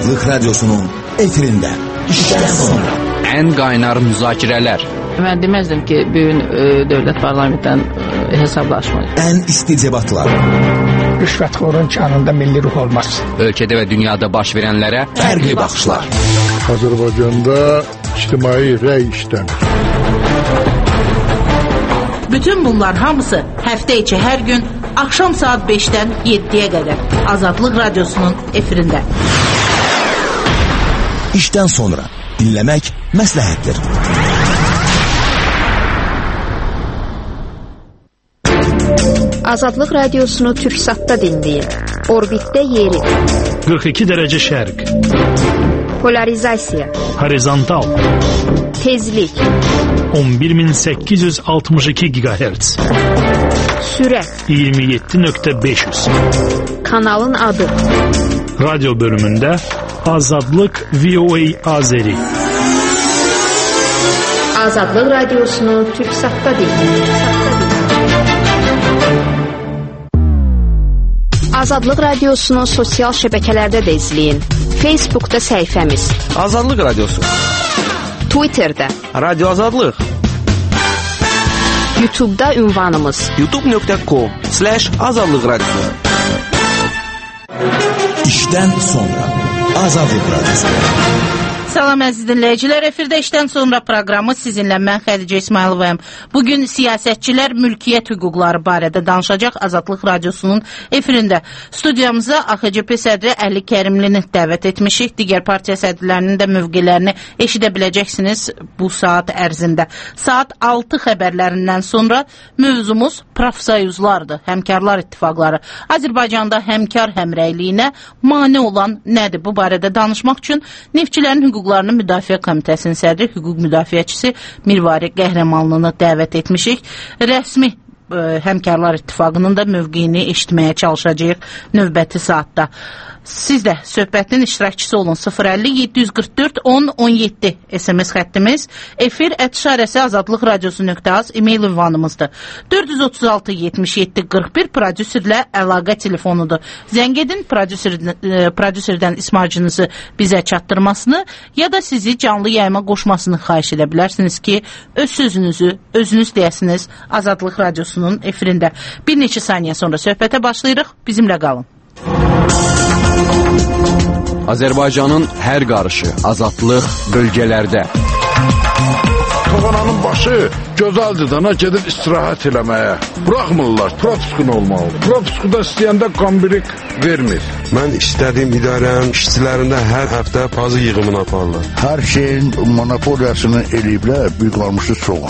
Azadlık Radyosu'nun efirinde. İşten sonra. En kaynar müzakirələr. Mən deməzdim ki, bugün dövlət parlamentdən hesablaşmalı. En isticebatlar. Rüşvətxorun kanında milli ruh olmaz. Ölkədə və dünyada baş verənlərə Fərqli baxışlar. Azərbaycanda ictimai rəy işləmir. Bütün bunlar hamısı həftə içi hər gün axşam saat 5-dən 7-yə qədər Azadlıq Radyosu'nun efirində. İşten sonra dinlemek məsləhətdir. Azadlıq Radiosunu Türksat'ta dinləyin. Orbitdə yeri. 42 dərəcə şərq. Polarizasiya. Horizontal. Tezlik. 11862 GHz. Sürət. 27.500. Kanalın adı. Radyo bölümündə Azadlıq VOA Azeri. Azadlıq Radiosunu Türksat'ta dinləyin. Azadlıq Radiosunu sosial şəbəkələrdə də izləyin. Facebook'da səhifəmiz. Azadlıq Radiosu. Twitter'da. Radyo Azadlıq. YouTube'da ünvanımız. youtube.com/Azadlıq Radiosu. İşten sonra Azadlıq Radyosu. Salam əziz dinləyicilər, efirdə işdən sonra proqramı sizinlə mən Xədicə İsmayılovayım. Bugün siyasətçilər mülkiyyət hüquqları barədə danışacaq Azadlıq Radyosu'nun efirində. Studiyamıza AXCP sədri Əli Kərimlini dəvət etmişik. Digər partiya sədrlərinin də mövqelərini eşidə biləcəksiniz bu saat ərzində. Saat 6 xəbərlərindən sonra mövzumuz profsoyuzlardır, həmkarlar ittifaqları. Azərbaycanda həmkar həmrəyliyinə mane olan nədir? Bu barədə danışmaq üçün Neftçilərin Hüquqlarının Müdafiə Komitəsinin sədri, hüquq müdafiəçisi Mirvari Qəhrəmanlını dəvət etmişik. Rəsmi həmkarlar ittifaqının da mövqeyini eşitməyə çalışacağıq növbəti saatda. Siz də söhbətin iştirakçısı olun. 050-744-10-17 SMS xəttimiz, efir@azadlıqradiosu.az e-mail ünvanımızdır. 436-77-41 prodüserlə əlaqə telefonudur. Zəng edin, prodüserdən ismarcınızı bizə çatdırmasını ya da sizi canlı yayıma qoşmasını xahiş edə bilərsiniz ki, öz sözünüzü özünüz deyəsiniz Azadlıq Radiosu'nun efirində. Bir neçə saniyə sonra söhbətə başlayırıq. Bizimlə qalın. Azərbaycanın hər qarışı azadlıq bölgələrdə. Toğananın başı gözəldir dana gedib istirahət eləməyə. Bıraxmırlar, propiskun olmalı. Propiskuda istəyəndə qambirik vermir. Mən istədiyim idarənin işçilərində hər həftə pazı yığımını aparırlar. Hər şeyin monopoliyasını eləyiblər, bir qalmışı çox.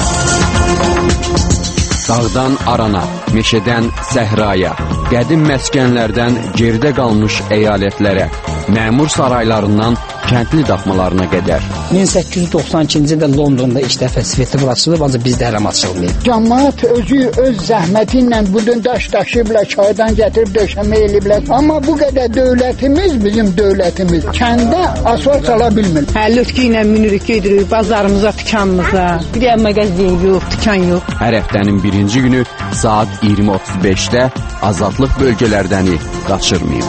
Dağdan arana, meşədən səhraya, qədim məskənlərdən geridə qalmış əyalətlərə, məmur saraylarından kəndli daxmalarına qədər. 1892-ci ildə Londonda ilk dəfə svetofor açılıb, ancaq bizdə hələm açılmayıb. Cəmaət özü öz zəhməti ilə budun daş daşıyıblar, çaydan gətirib döşəmə eləyiblər. Amma bu qədər dövlətimiz, bizim dövlətimiz kəndə asfalt sala bilmir. Lütki ilə minirik, gedirik bazarımıza, dükanımıza. Bir də mağazin yox, dükan yox. Hər həftənin birinci günü saat 20:35-də azadlıq bölgələrdəni qaçırmayın.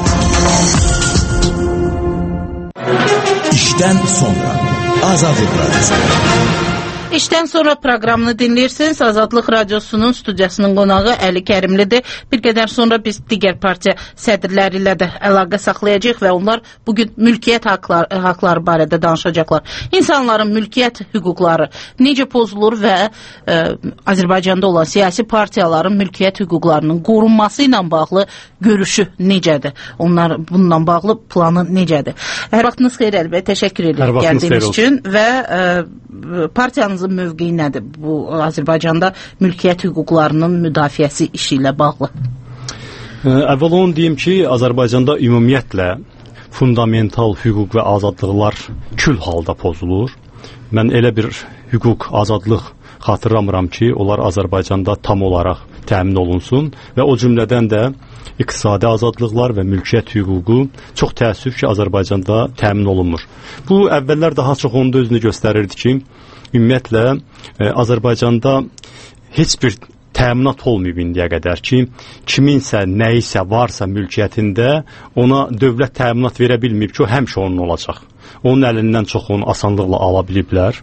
İşten sonra Azadlıq Radyosu. İşdən sonra proqramını dinləyirsiniz. Azadlıq Radyosu'nun studiyasının qonağı Əli Kərimlidir. Bir qədər sonra biz digər partiya sədrləri ilə də əlaqə saxlayacağıq və onlar bugün mülkiyyət haqları barədə danışacaqlar. İnsanların mülkiyyət hüquqları necə pozulur və Azərbaycanda olan siyasi partiyaların mülkiyyət hüquqlarının qorunması ilə bağlı görüşü necədir? Onlar bununla bağlı planı necədir? Hər vaxtınız xeyir Əli bəy, təşəkkür edirəm gəldiyiniz üçün və partiyanız mövqeyi nədir bu Azərbaycanda mülkiyyət hüquqlarının müdafiəsi işi ilə bağlı? Əvvəl onu deyim ki, Azərbaycanda ümumiyyətlə fundamental hüquq və azadlıqlar kül halda pozulur. Mən elə bir hüquq, azadlıq xatırlamıram ki, onlar Azərbaycanda tam olaraq təmin olunsun və o cümlədən də iqtisadi azadlıqlar və mülkiyyət hüququ çox təəssüf ki, Azərbaycanda təmin olunmur. Bu əvvəllər daha çox onun da özünü göstərirdi ki, ümumiyyətlə Azərbaycanda heç bir təminat olmayıb indiyə qədər ki, kiminsə, nəyisə varsa mülkiyyətində ona dövlət təminat verə bilməyib ki, o həmişə onun olacaq. Onun əlindən çoxunu asanlıqla ala biliblər.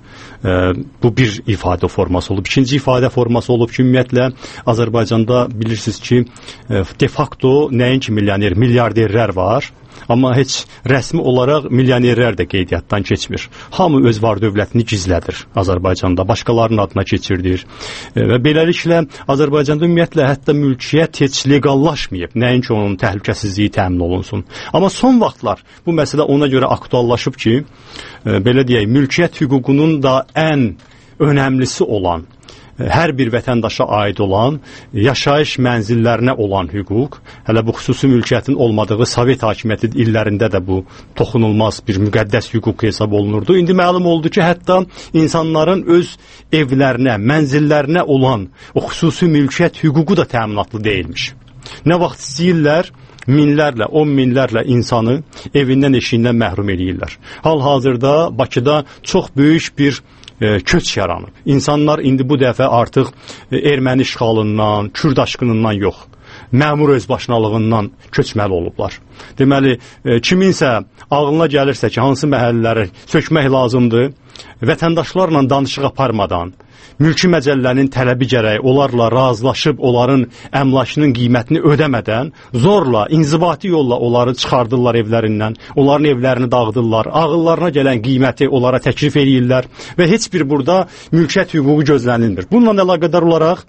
Bu bir ifadə forması olub. İkinci ifadə forması olub ki, ümumiyyətlə Azərbaycanda bilirsiniz ki, de facto nəinki milyoner, milyarderlər var. Amma heç rəsmi olaraq milyonerlər də qeydiyyatdan keçmir. Hamı öz var dövlətini gizlədir Azərbaycanda, başqalarının adına keçirdir. Və beləliklə Azərbaycanda ümumiyyətlə hətta mülkiyyət heç legallaşmayıb, nəinki onun təhlükəsizliyi təmin olunsun. Amma son vaxtlar bu məsələ ona görə aktuallaşıb ki, belə deyək, mülkiyyət hüququnun da ən önəmlisi olan, hər bir vətəndaşa aid olan, yaşayış mənzillərinə olan hüquq, hələ bu xüsusi mülkiyyətin olmadığı Sovet hakimiyyəti illərində də bu toxunulmaz bir müqəddəs hüquq hesab olunurdu. İndi məlum oldu ki, hətta insanların öz evlərinə, mənzillərinə olan o xüsusi mülkiyyət hüququ da təminatlı deyilmiş. Nə vaxt istəyirlər, minlərlə, 10 minlərlə insanı evindən, eşiyindən məhrum edirlər. Hal-hazırda Bakıda çox böyük bir köç yaranıb. İnsanlar indi bu dəfə artıq erməni işğalından, Kürd aşqınından yox, məmur özbaşınalığından köçməli olublar. Deməli, kiminsə ağlına gəlirsə ki, hansı məhəllələri sökmək lazımdır, vətəndaşlarla danışıq aparmadan, mülki məcəllənin tələbi gərək onlarla razılaşıb, onların əmlakının qiymətini ödəmədən, zorla, inzibati yolla onları çıxardırlar evlərindən, onların evlərini dağıdırlar, ağıllarına gələn qiyməti onlara təklif edirlər və heç bir burada mülkiyyət hüququ gözlənilmir. Bununla əlaqədar olaraq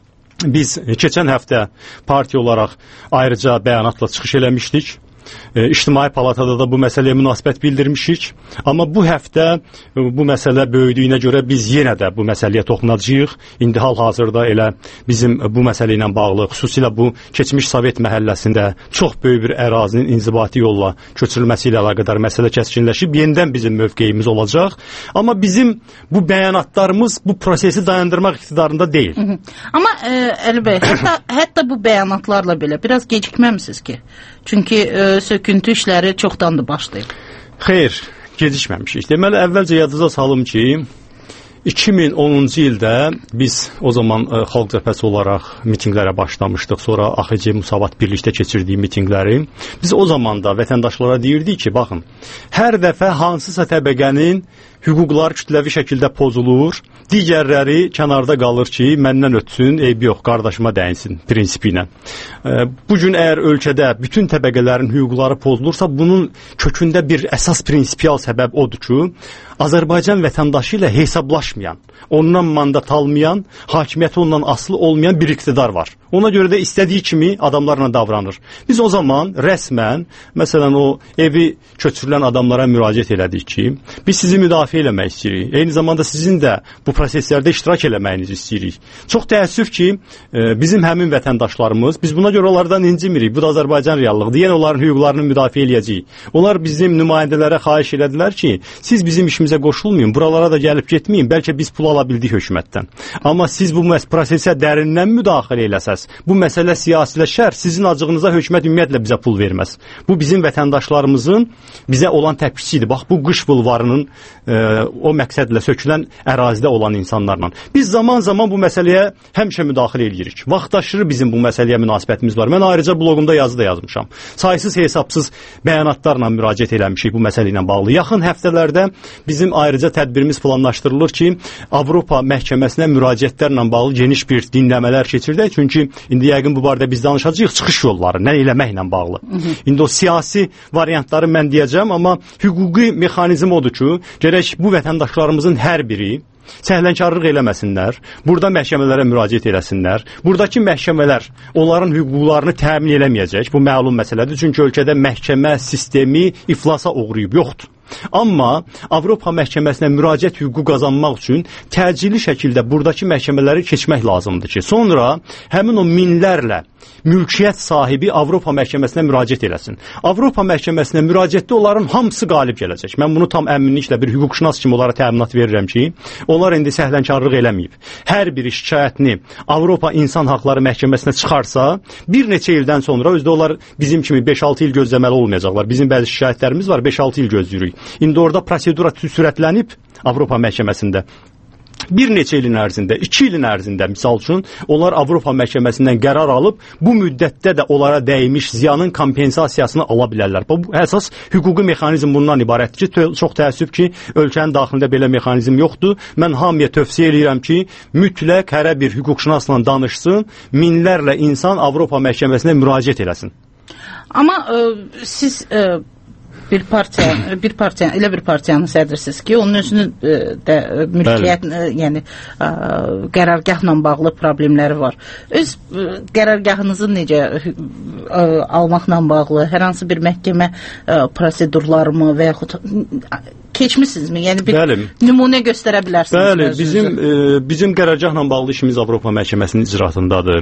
biz keçən həftə partiya olaraq ayrıca bəyanatla çıxış eləmişdik. İctimai Palatada da bu məsələyə münasibət bildirmişik. Amma bu həftə bu məsələ böyüdüyünə görə biz yenə də bu məsələyə toxunacağıq. İndi hal-hazırda elə bizim bu məsələ ilə bağlı, xüsusilə bu keçmiş Sovet məhəlləsində çox böyük bir ərazinin inzibati yolla köçürülməsi ilə əlaqədar məsələ kəskinləşib, yenidən bizim mövqeyimiz olacaq. Amma bizim bu bəyanatlarımız bu prosesi dayandırmaq iqtidarında deyil. Amma Əli bəy, hətta bu bəyanatlarla belə biraz gecikməmisiniz ki? Çünki söküntü işləri çoxdandır başlayıb. Xeyr, gecikməmişik. Deməli, əvvəlcə yadınıza salım ki, 2010-cu ildə biz o zaman xalq cəbhəsi olaraq mitinqlərə başlamışdıq. Sonra AXC Müsavat birlikdə keçirdiyi mitinqləri. Biz o zaman da vətəndaşlara deyirdik ki, baxın, hər dəfə hansısa təbəqənin hüquqlar kütləvi şəkildə pozulur, digərləri kənarda qalır ki, məndən ötsün, eybi yox, qardaşıma dəyinsin prinsipi ilə. Bugün əgər ölkədə bütün təbəqələrin hüquqları pozulursa, bunun kökündə bir əsas prinsipial səbəb odur ki, Azərbaycan vətəndaşı ilə hesablaşmayan, ondan mandat almayan, hakimiyyəti ondan asılı olmayan bir iqtidar var. Ona görə də istədiyi kimi adamlarla davranır. Biz o zaman rəsmən, məsələn, o evi köçürülən adamlara müraciət elədik ki, biz sizi müdafiə eləmək istəyirik. Eyni zamanda sizin də bu proseslərdə iştirak eləməyinizi istəyirik. Çox təəssüf ki, bizim həmin vətəndaşlarımız, biz buna görə onlardan incimirik. Bu da Azərbaycan reallığıdır. Yəni onların hüquqlarını müdafiə eləyəcəyik. Onlar bizim nümayəndələrə xahiş elədilər ki, siz bizim işimizə qoşulmayın, buralara da gəlib getməyin, bəlkə biz pul ala bildik hökumətdən. Amma siz bu prosesə dərindən müdaxilə eləsəz, bu məsələ siyasiləşər, sizin acığınıza hökumət ümumiyyətlə bizə pul verməz. Bu bizim vətəndaşlarımızın bizə olan təpkisidir. Bax, bu qış bulvarının o məqsədlə sökülən ərazidə olan insanlarla. Biz zaman-zaman bu məsələyə həmişə müdaxilə edirik. Vaxtaşırı bizim bu məsələyə münasibətimiz var. Mən ayrıca bloqumda yazı da yazmışam. Saysız hesabsız bəyanatlarla müraciət eləmişik bu məsələ ilə bağlı. Yaxın həftələrdə bizim ayrıca tədbirimiz planlaşdırılır ki, Avropa məhkəməsinə müraciətlərlə bağlı geniş bir dinləmələr keçirdək. Çünki indi yəqin bu barədə biz danışacağıq, çıxış yolları, nə eləməklə bağlı. İndi o siyasi variantları mən deyəcəm, amma hüquqi mexanizm odur ki, gərək bu vətəndaşlarımızın hər biri səhlənkarlıq eləməsinlər, burada məhkəmələrə müraciət eləsinlər. Buradakı məhkəmələr onların hüquqlarını təmin eləməyəcək, bu məlum məsələdir. Çünki ölkədə məhkəmə sistemi iflasa uğrayıb, yoxdur. Amma Avropa məhkəməsinə müraciət hüququ qazanmaq üçün təcili şəkildə buradakı məhkəmələri keçmək lazımdır ki, sonra həmin o minlərlə mülkiyyət sahibi Avropa məhkəməsinə müraciət eləsin. Avropa məhkəməsinə müraciətdə onların hamısı qalib gələcək. Mən bunu tam əminliklə bir hüquqşünas kimi onlara təminat verirəm ki, onlar indi səhlənkarlıq eləməyib. Hər bir şikayətini Avropa İnsan Haqları Məhkəməsinə çıxarsa, bir neçə ildən sonra özdə onlar bizim kimi 5-6 il gözləməli olmayacaqlar. Bizim bəzi şikayətlərimiz var, 5-6 il gözləyirik. İndi orada prosedura sürətlənib Avropa məhkəməsində. bir neçə ilin ərzində, 2 ilin ərzində misal üçün onlar Avropa məhkəməsindən qərar alıb bu müddətdə də onlara dəymiş ziyanın kompensasiyasını ala bilərlər. Bu əsas hüquqi mexanizm bundan ibarətdir ki, çox təəssüf ki, ölkənin daxilində belə mexanizm yoxdur. Mən hamıya tövsiyə edirəm ki, mütləq hərə bir hüquqşünasla danışsın, minlərlə insan Avropa məhkəməsinə müraciət eləsin. Amma siz bir partiyanın sədrisiniz ki, onun özünün də mülkiyyət, yəni qərargahla bağlı problemləri var. Öz qərargahınızı necə almaqla bağlı hər hansı bir məhkəmə prosedurlarımı və yaxud keçmisinizmi? Yəni bir nümunə göstərə bilərsiniz. Bəli, bizim qərargahla bağlı işimiz Avropa məhkəməsinin icraatındadır.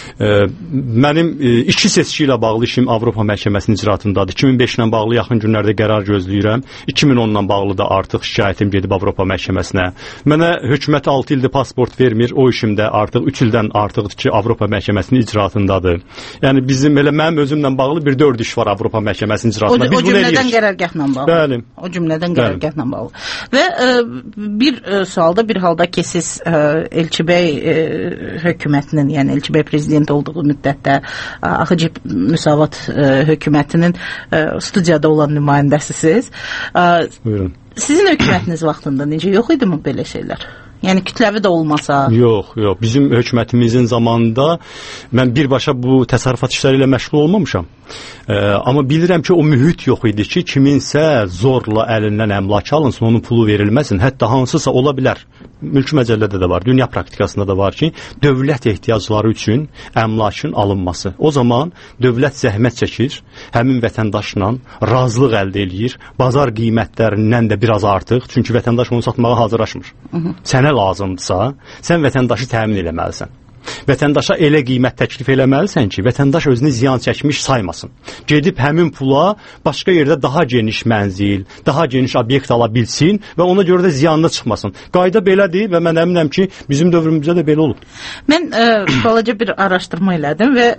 Mənim 2 seçki ilə bağlı işim Avropa məhkəməsinin icraatındadır. 2005 ilə bağlı yaxın günlərdə qərar gözləyirəm. 2010-la bağlı da artıq şikayətim gedib Avropa məhkəməsinə. Mənə hökumət 6 ildir pasport vermir. O işimdə artıq 3 ildən artıqdır ki, Avropa məhkəməsinin icraatındadır. Yəni bizim elə mənim özümlə bağlı bir 4 iş var Avropa məhkəməsinin icraatında. O cümlədən qərargahla bağlı. Bəli. O cümlədən qərargahla bağlı. Və bir sualda, bir halda ki, siz Elçibəy hökumətinin, yəni Elçibəy prezident olduğu müddətdə AXC Müsavat hökumətinin studiyada olan nümayəndəsisiz. Buyurun. Sizin hökumətiniz vaxtında necə yox idi mi belə şeylər? Yəni kütləvi də olmasa? Yox. Bizim hökumətimizin zamanında mən birbaşa bu təsərrüfat işləri ilə məşğul olmamışam. Amma bilirəm ki, o mühit yox idi ki, kiminsə zorla əlindən əmlak alınsın, onun pulu verilməsin. Hətta hansısa ola bilər. Mülki məcəllədə də var, dünya praktikasında da var ki, dövlət ehtiyacları üçün əmlakın alınması. O zaman dövlət zəhmət çəkir, həmin vətəndaşla razılıq əldə eləyir, bazar qiymətlərindən də biraz artıq, çünki vətəndaş onu satmağa hazırlaşmır. Sənə lazımdırsa, sən vətəndaşı təmin eləməlisən. Vətəndaşa elə qiymət təklif eləməlisən ki, vətəndaş özünü ziyan çəkmiş saymasın. Gedib həmin pula başqa yerdə daha geniş mənzil, daha geniş obyekt ala bilsin və ona görə də ziyanına çıxmasın. Qayda belədir və mən əminəm ki, bizim dövrümüzdə də belə olub. Mən balaca bir araşdırma elədim və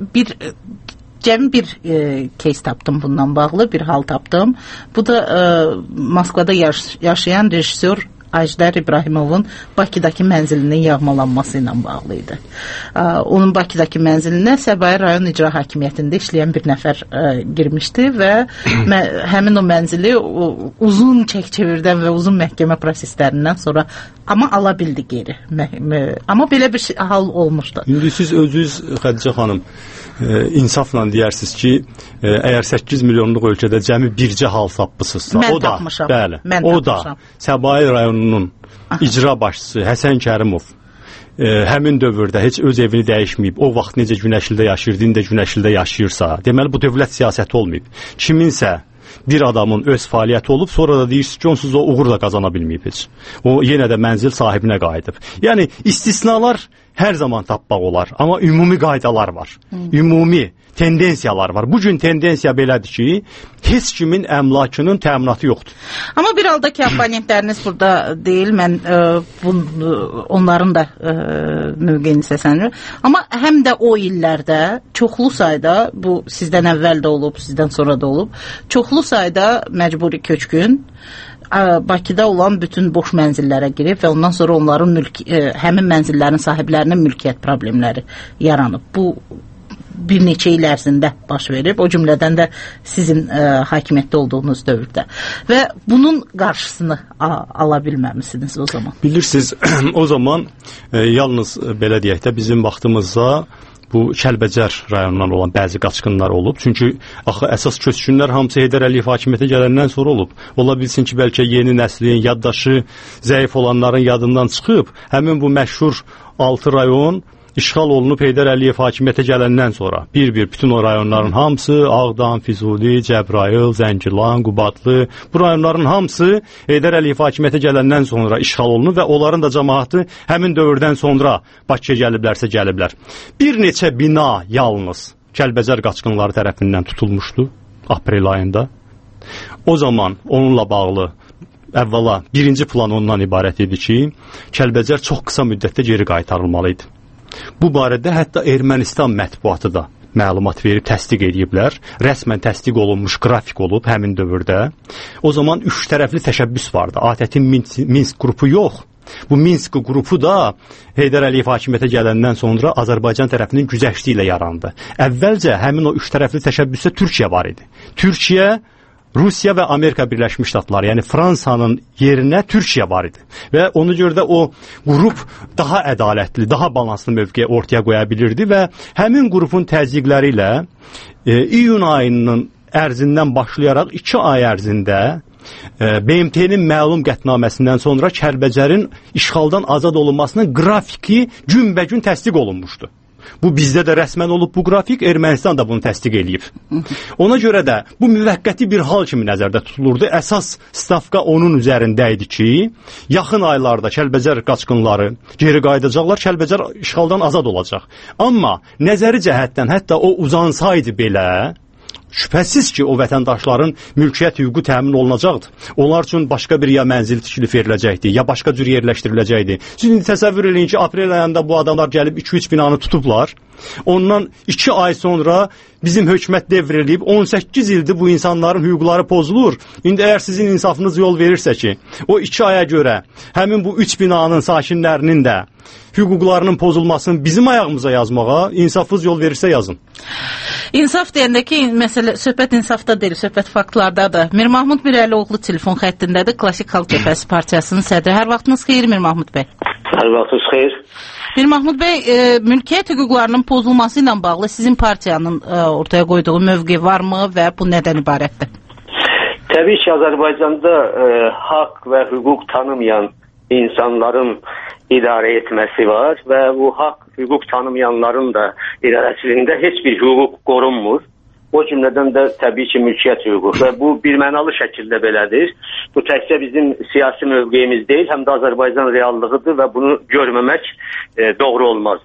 cəmi bir case tapdım bundan bağlı, bir hal tapdım. Bu da Moskvada yaşayan rejissor Ajdar İbrahimovun Bakıdakı mənzilinin yağmalanması ilə bağlı idi. Onun Bakıdakı mənzilinə Səbail rayon icra hakimiyyətində işləyən bir nəfər girmişdi və həmin o mənzili uzun çək-çevirdən və uzun məhkəmə proseslərindən sonra amma ala bildi geri. Amma belə bir hal olmuşdu. İndi siz özünüz Xədicə xanım insafla deyirsiniz ki, əgər 8 milyonluq ölkədə cəmi bircə hal tapmısınızsa, o da, bəli, o da Səbail rayonunun icra başçısı Həsən Kərimov həmin dövrdə heç öz evini dəyişməyib, o vaxt necə Günəşlidə yaşayırdı, indi də Günəşlidə yaşayırsa, deməli bu dövlət siyasəti olmayıb. Kiminsə bir adamın öz fəaliyyəti olub, sonra da deyirsiniz ki, onsuz o uğur da qazana bilməyib heç. O yenə də mənzil sahibinə qayıdıb. Yəni istisnalar hər zaman tapmaq olar, amma ümumi qaydalar var. Ümumi tendensiyalar var. Bu gün tendensiya belədir ki, heç kimin əmlakının təminatı yoxdur. Amma bir halda ki, abonentləriniz burada deyil, mən onların da mövqeyini səslənir. Amma həm də o illərdə çoxlu sayda, bu sizdən əvvəl də olub, sizdən sonra da olub, çoxlu sayda məcburi köçkün Bakıda olan bütün boş mənzillərə girib və ondan sonra onların həmin mənzillərin sahiblərinin mülkiyyət problemləri yaranıb. Bu bir neçə il ərzində baş verib, o cümlədən də sizin hakimiyyətdə olduğunuz dövrdə. Və bunun qarşısını ala bilməmisiniz o zaman. Bilirsiniz, o zaman yalnız belə deyək də bizim vaxtımızda bu Kəlbəcər rayonundan olan bəzi qaçqınlar olub. Çünki axı əsas köçkünlər hamısı Heydər Əliyev hakimiyyətə gələndən sonra olub. Ola bilsin ki, bəlkə yeni nəslin, yaddaşı zəif olanların yadından çıxıb, həmin bu məşhur 6 rayon işğal olunub Heydər Əliyev hakimiyyətə gələndən sonra bir-bir bütün o rayonların hamısı Ağdam, Füzuli, Cəbrayıl, Zəngilan, Qubadlı, bu rayonların hamısı Heydər Əliyev hakimiyyətə gələndən sonra işğal olunub və onların da cəmaatı həmin dövrdən sonra Bakıya gəliblərsə gəliblər. Bir neçə bina yalnız Kəlbəcər qaçqınları tərəfindən tutulmuşdu aprel ayında. O zaman onunla bağlı əvvəla birinci plan ondan ibarət idi ki, Kəlbəcər çox qısa müddətdə geri qaytarılmalı idi. Bu barədə hətta Ermənistan mətbuatı da məlumat verib, təsdiq ediblər. Rəsmən təsdiq olunmuş qrafik olub həmin dövrdə. O zaman 3 tərəfli təşəbbüs vardı. ATƏT-in Minsk qrupu yox, Bu Minsk qrupu da Heydər Əliyev hakimiyyətə gələndən sonra Azərbaycan tərəfinin güzəşti ilə yarandı. Əvvəlcə həmin o üç tərəfli təşəbbüsdə Türkiyə var idi. Türkiyə, Rusiya və Amerika Birləşmiş Ştatları, yəni Fransanın yerinə Türkiyə var idi. Və ona görə də o qrup daha ədalətli, daha balanslı mövqe ortaya qoya bilirdi və həmin qrupun təzyiqləri ilə iyun ayının ərzindən başlayaraq 2 ay ərzində BMT-nin məlum qətnaməsindən sonra Kəlbəcərin işğaldan azad olunmasının qrafiki günbəgün təsdiq olunmuşdu. Bu bizdə də rəsmən olub bu qrafik, Ermənistan da bunu təsdiq eləyib. Ona görə də bu müvəqqəti bir hal kimi nəzərdə tutulurdu. Əsas stavka onun üzərində idi ki, yaxın aylarda Kəlbəcər qaçqınları geri qayıdacaqlar, Kəlbəcər işğaldan azad olacaq. Amma nəzəri cəhətdən hətta o uzansaydı belə, şübhəsiz ki, o vətəndaşların mülkiyyət hüququ təmin olunacaqdır. Onlar üçün başqa bir ya mənzil tikilib veriləcəkdir, ya başqa cür yerləşdiriləcəkdir. Siz indi təsəvvür edin ki, aprel ayında bu adamlar gəlib 2-3 binanı tutublar. Ondan 2 ay sonra bizim hökumət devr eləyib, 18 ildir bu insanların hüquqları pozulur. İndi əgər sizin insafınız yol verirsə ki, o 2 aya görə həmin bu 3 binanın sakinlərinin də hüquqlarının pozulmasını bizim ayağımıza yazmağa insafsız yol verirsə yazın. İnsaf deyəndə ki, məsələ söhbət insafda deyil, söhbət faktlardadır. Mir Mahmud Mirəlioğlu telefon xəttindədir, Klassik Xalq Cəbhəsi Partiyasının sədri. Hər vaxtınız xeyir Mir Mahmud bəy. Hər vaxtınız xeyir. Mir Mahmud bəy, mülkiyyət hüquqlarının pozulması ilə bağlı sizin partiyanın ortaya qoyduğu mövqe varmı və bu nədən ibarətdir? Təbii ki, Azərbaycanda haqq və hüquq tanımayan insanların idarə etməsi var və bu haqq, hüquq tanımayanların da idarəçiliyində heç bir hüquq qorunmur. O cümlədən də təbii ki, mülkiyyət hüququ və bu birmənalı şəkildə belədir. Bu təkcə bizim siyasi mövqeyimiz deyil, həm də Azərbaycan reallığıdır və bunu görməmək doğru olmaz.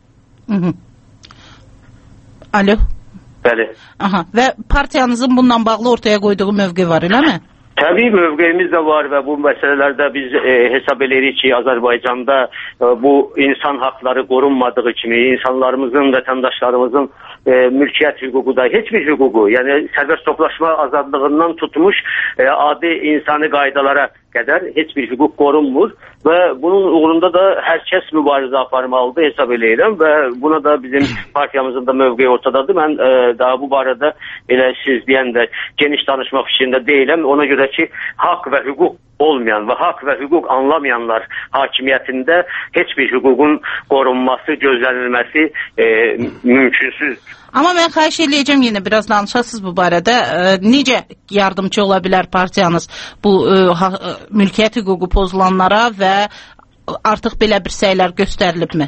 Alo. Bəli. Aha. Və partiyanızın bununla bağlı ortaya qoyduğu mövqe var, eləmi? Təbii mövqeyimiz də var və bu məsələlərdə biz hesab edirik ki, Azərbaycanda bu insan haqları qorunmadığı kimi insanlarımızın, vətəndaşlarımızın mülkiyyət hüququ da heç bir hüququ, yəni sərbəst toplaşma azadlığından tutmuş adi insani qaydalara qədər heç bir hüquq qorunmur və bunun uğrunda da hər kəs mübarizə aparmalıdır hesab edirəm və buna da bizim partiyamızın da mövqeyi ortadadır. Mən daha bu barədə elə siz deyən də geniş danışmaq fikrində deyiləm. Ona görə ki, haqq və hüquq olmayan və haqq və hüquq anlamayanlar hakimiyyətində heç bir hüququn qorunması, gözlənilməsi mümkünsüzdür. Amma mən xahiş eləyəcəm yenə biraz danışasınız bu barədə. Necə yardımcı ola bilər partiyanız bu mülkiyyət hüququ pozulanlara və artıq belə bir səylər göstərilibmi?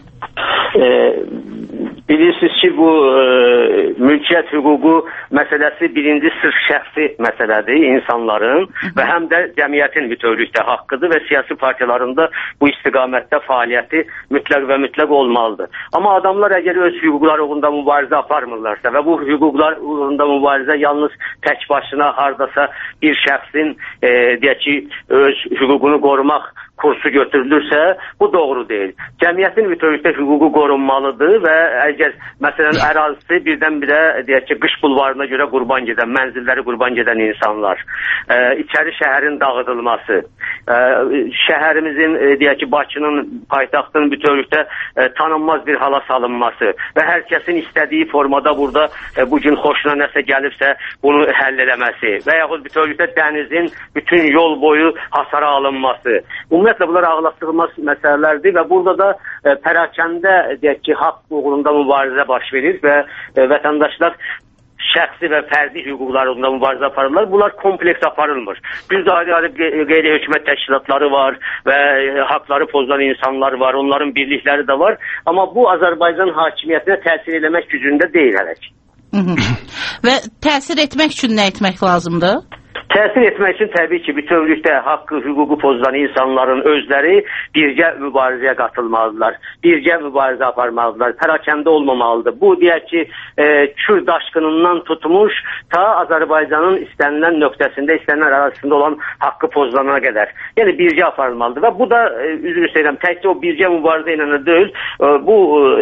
Bilirsiniz ki, bu mülkiyyət hüququ məsələsi birinci sırf şəxsi məsələdir insanların və həm də cəmiyyətin bütövlükdə haqqıdır və siyasi partiyalarında bu istiqamətdə fəaliyyəti mütləq və mütləq olmalıdır. Amma adamlar əgər öz hüquqları uğrunda mübarizə aparmırlarsa və bu hüquqlar uğrunda mübarizə yalnız tək başına hardasa bir şəxsin deyək ki, öz hüququnu qorumaq kursu götürülürsə, bu doğru deyil. Cəmiyyətin bütövlükdə hüququ qorunmalıdır və əgər məsələn ərazisi birdən-birə deyək ki, qış bulvarına görə qurban gedən, mənzilləri qurban gedən insanlar, içəri şəhərin dağıdılması, şəhərimizin deyək ki, Bakının, paytaxtın bütövlükdə tanınmaz bir hala salınması və hər kəsin istədiyi formada burada bugün xoşuna nəsə gəlibsə bunu həll eləməsi və yaxud bütövlükdə dənizin bütün yol boyu hasara alınması. Ümumiyyətlə bunlar ağlatdığımız məsələlərdir və burada da pərakəndə deyək ki, haqq uğrunda mübarizə baş verir və vətəndaşlar şəxsi və fərdi hüquqlarında mübarizə aparırlar. Bunlar kompleks aparılmır. Bizdə ayrı-ayrı qeyri-hökumət təşkilatları var və haqları pozulan insanlar var, onların birlikləri də var. Amma bu Azərbaycan hakimiyyətinə təsir eləmək gücündə deyil hələ ki. Və təsir etmək üçün nə etmək lazımdır? Təsir etmək üçün təbii ki, bütövlükdə haqqı, hüququ pozulan insanların özləri birgə mübarizəyə qatılmalıdırlar. Birgə mübarizə aparmalıdırlar. Pərakəndə olmamalıdır. Bu, deyək ki, Kür daşqınından tutmuş ta Azərbaycanın istənilən nöqtəsində, istənilən ərazisində olan haqqı pozulana qədər. Yəni, birgə aparılmalıdır. Və bu da, üzr istəyirəm, təkcə o birgə mübarizə ilə deyil. Bu,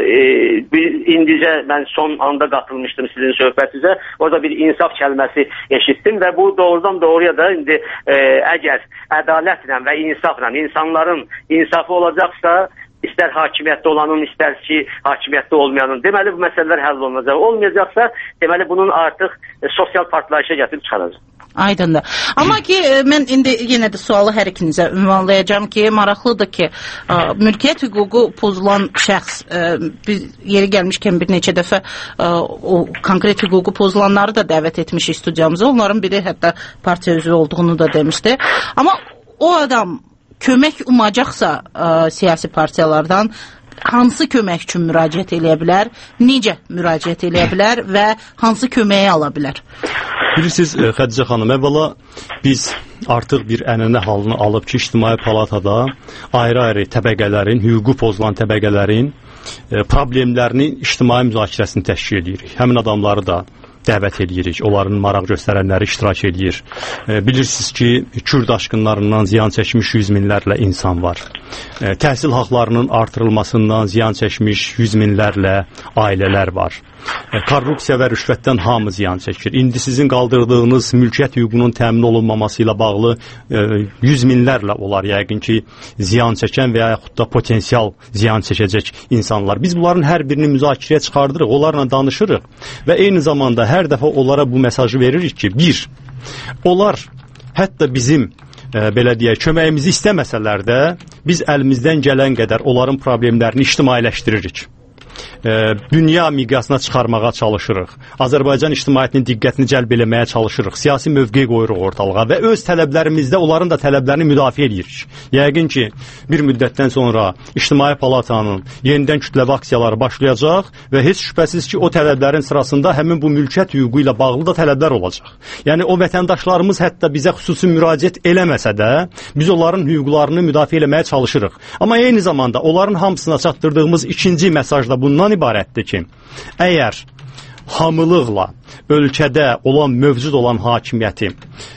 indicə mən son anda qatılmışdım sizin söhbətinizə. Orada bir insaf kəlməsi eşitdim və bu doğrudan doğrudan doğruya da indi əgər ədalətlə və insafla insanların insafı olacaqsa, istər hakimiyyətdə olanın, istər ki, hakimiyyətdə olmayanın, deməli bu məsələlər həll olunacaq. Olmayacaqsa, deməli bunun artıq sosial partlayışa gətirib çıxaracaq. Aydındır. Amma ki, mən indi yenə də sualı hər ikinizə ünvanlayacağım ki, maraqlıdır ki, mülkiyyət hüququ pozulan şəxs, yeri gəlmişkən bir neçə dəfə o konkret hüququ pozulanları da dəvət etmişik studiyamıza. Onların biri hətta partiya üzvü olduğunu da demişdi. Amma o adam kömək umacaqsa siyasi partiyalardan hansı kömək üçün müraciət eləyə bilər, necə müraciət eləyə bilər və hansı köməyi ala bilər? Bilirsiniz, Xədicə xanım, əvvəla biz artıq bir ənənə halını alıb ki, İctimai Palatada ayrı-ayrı təbəqələrin, hüququ pozulan təbəqələrin problemlərini ictimai müzakirəsini təşkil edirik. Həmin adamları da dəvət edirik, onların maraq göstərənləri iştirak edir. Bilirsiniz ki, Kürd aşqınlarından ziyan çəkmiş yüz minlərlə insan var. Təhsil haqlarının artırılmasından ziyan çəkmiş yüz minlərlə ailələr var. Korrupsiya və rüşvətdən hamı ziyan çəkir. İndi sizin qaldırdığınız mülkiyyət hüququnun təmin olunmaması ilə bağlı yüz minlərlə olar yəqin ki, ziyan çəkən və yaxud da potensial ziyan çəkəcək insanlar. Biz bunların hər birini müzakirəyə çıxardırıq, onlarla danışırıq və eyni zamanda hər dəfə onlara bu mesajı veririk ki, bir, onlar hətta bizim belə deyək, köməyimizi istəməsələr də biz əlimizdən gələn qədər onların problemlərini ictimailəşdiririk. Dünya miqyasına çıxarmağa çalışırıq. Azərbaycan ictimaiyyətinin diqqətini cəlb eləməyə çalışırıq. Siyasi mövqe qoyuruq ortalığa və öz tələblərimizdə onların da tələblərini müdafiə edirik. Yəqin ki, bir müddətdən sonra İctimai Palatanın yenidən kütləvi aksiyaları başlayacaq və heç şübhəsiz ki, o tələblərin sırasında həmin bu mülkiyyət hüququ ilə bağlı da tələblər olacaq. Yəni, o vətəndaşlarımız hətta bizə xüsusi müraciət eləməsə də, biz onların hüquqlarını müdafiə eləməyə çalışırıq. Amma eyni zamanda onların hamısına çatdırdığımız ikinci mesaj da bundan ibarətdir ki, əgər hamılıqla ölkədə olan, mövcud olan hakimiyyəti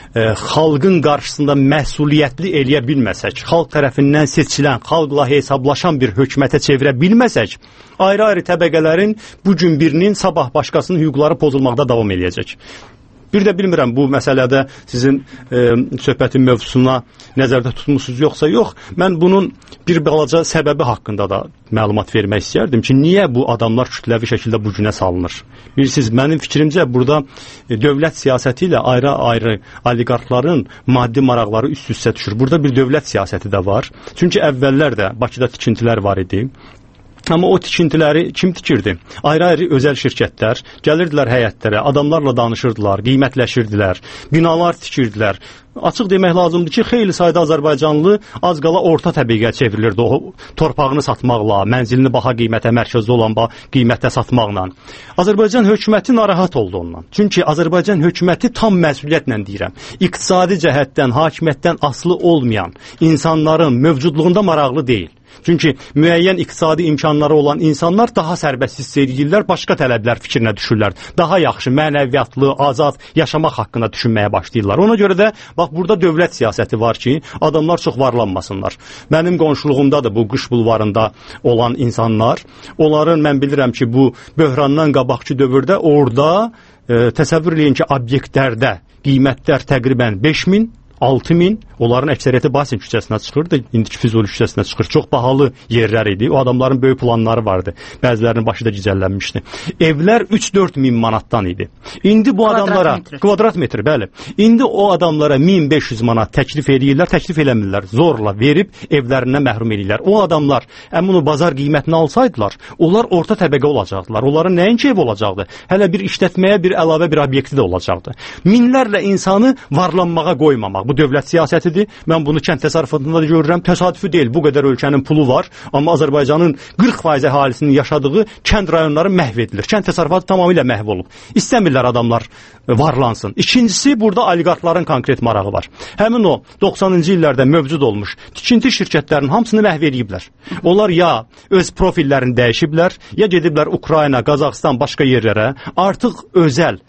xalqın qarşısında məsuliyyətli eləyə bilməsək, xalq tərəfindən seçilən, xalqla hesablaşan bir hökumətə çevirə bilməsək, ayrı-ayrı təbəqələrin bugün birinin, sabah başqasının hüquqları pozulmaqda davam eləyəcək. Bir də bilmirəm, bu məsələdə sizin söhbətin mövzusuna nəzərdə tutmuşsunuz yoxsa yox. Mən bunun bir balaca səbəbi haqqında da məlumat vermək istəyərdim ki, niyə bu adamlar kütləvi şəkildə bu günə salınır? Bilirsiniz, mənim fikrimcə burada dövlət siyasəti ilə ayrı-ayrı oliqarxların maddi maraqları üst-üstə düşür. Burada bir dövlət siyasəti də var. Çünki əvvəllər də Bakıda tikintilər var idi. Amma o tikintiləri kim tikirdi? Ayrı-ayrı özəl şirkətlər gəlirdilər həyətlərə, adamlarla danışırdılar, qiymətləşirdilər, binalar tikirdilər. Açıq demək lazımdır ki, xeyli sayda Azərbaycanlı az qala orta təbəqəyə çevrilirdi o torpağını satmaqla, mənzilini baha qiymətə, mərkəzdə olan qiymətə satmaqla. Azərbaycan hökuməti narahat oldu ondan. Çünki Azərbaycan hökuməti tam məsuliyyətlə deyirəm, iqtisadi cəhətdən, hakimiyyətdən asılı olmayan insanların mövcudluğunda maraqlı deyil. Çünki müəyyən iqtisadi imkanları olan insanlar daha sərbəst hiss edirlər, başqa tələblər fikrinə düşürlər. Daha yaxşı, mənəviyyatlı, azad yaşamaq haqqında düşünməyə başlayırlar. Ona görə də, bax, burada dövlət siyasəti var ki, adamlar çox varlanmasınlar. Mənim qonşuluğumdadır bu qış bulvarında olan insanlar. Onların, mən bilirəm ki, bu böhrandan qabaqçı dövrdə orada təsəvvür eləyin ki, obyektlərdə qiymətlər təqribən 5.000, 6.000, onların əksəriyyəti Basin küçəsinə çıxırdı, indiki Füzuli küçəsinə çıxır. Çox bahalı yerlər idi. O adamların böyük planları vardı. Bəzilərinin başı da gicəllənmişdi. Evlər 3-4 min manatdan idi. İndi bu adamlara, kvadrat metr, bəli. İndi o adamlara 1500 manat təklif edirlər, təklif eləmirlər. Zorla verib evlərindən məhrum edirlər. O adamlar həmin o bazar qiymətini alsaydılar, onlar orta təbəqə olacaqdılar. Onların nəinki ev olacaqdı? Hələ bir işlətməyə bir əlavə bir obyekti də olacaqdı. Minlərlə insanı varlanmağa qoymamaq. Bu dövlət siyasətidir. Mən bunu kənd təsərrüfatında da görürəm. Təsadüfi deyil. Bu qədər ölkənin pulu var. Amma Azərbaycanın 40% əhalisinin yaşadığı kənd rayonları məhv edilir. Kənd təsərrüfatı tamamilə məhv olub. İstəmirlər adamlar varlansın. İkincisi, burada oliqarxların konkret marağı var. Həmin o 90-cı illərdə mövcud olmuş tikinti şirkətlərinin hamısını məhv ediblər. Onlar ya öz profillərini dəyişiblər, ya gediblər Ukrayna, Qazaxıstan, başqa yerlərə artıq özəl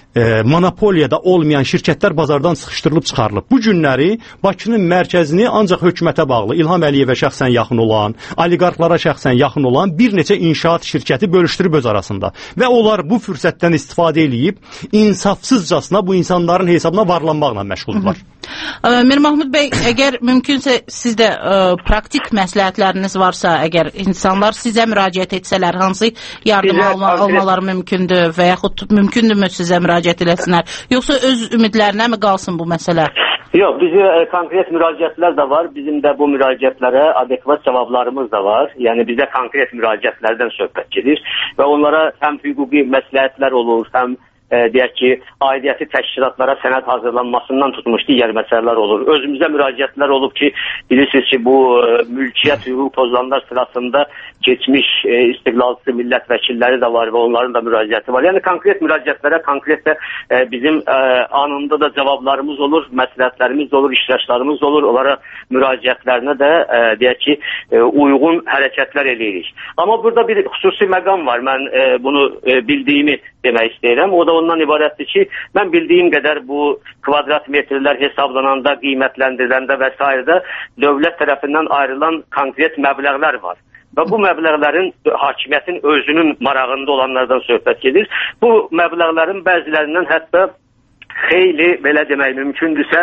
monopoliyada olmayan şirkətlər bazardan sıxışdırılıb çıxarılıb. Bu günləri Bakının mərkəzini ancaq hökumətə bağlı, İlham Əliyevə şəxsən yaxın olan, oliqarxlara şəxsən yaxın olan bir neçə inşaat şirkəti bölüşdürüb öz arasında. Və onlar bu fürsətdən istifadə edib insafsızcasına bu insanların hesabına varlanmaqla məşğuldurlar. Mir Mahmud bəy, əgər mümkünsə siz də praktik məsləhətləriniz varsa, əgər insanlar sizə müraciət etsələr, hansı yardım almaları mümkündür və yaxud mümkündürmü sizə müraciət eləsinlər, yoxsa öz ümidlərinə mi qalsın bu məsələ? Yox, bizim konkret müraciətlər də var, bizim də bu müraciətlərə adekvat cavablarımız da var, yəni bizə konkret müraciətlərdən söhbət gedir və onlara həm hüquqi məsləhətlər olur, həm deyək ki, aidiyyəti təşkilatlara sənəd hazırlanmasından tutmuş digər məsələlər olur. Özümüzə müraciətlər olub ki, bilirsiniz ki, bu mülkiyyət hüquq pozulanlar sırasında keçmiş istiqlalçı millət vəkilləri də var və onların da müraciəti var. Yəni konkret müraciətlərə konkret də bizim anında da cavablarımız olur, məsləhətlərimiz olur, iştiraklarımız olur. Onlara müraciətlərinə də deyək ki, uyğun hərəkətlər eləyirik. Amma burada bir xüsusi məqam var. Mən bunu bildiyimi demək istəyirəm. O da ondan ibarətdir ki, mən bildiyim qədər bu kvadrat metrlər hesablananda, qiymətləndiriləndə və s. dövlət tərəfindən ayrılan konkret məbləğlər var. Və bu məbləğlərin hakimiyyətin özünün marağında olanlardan söhbət gedir. Bu məbləğlərin bəzilərindən hətta xeyli, belə demək mümkündürsə,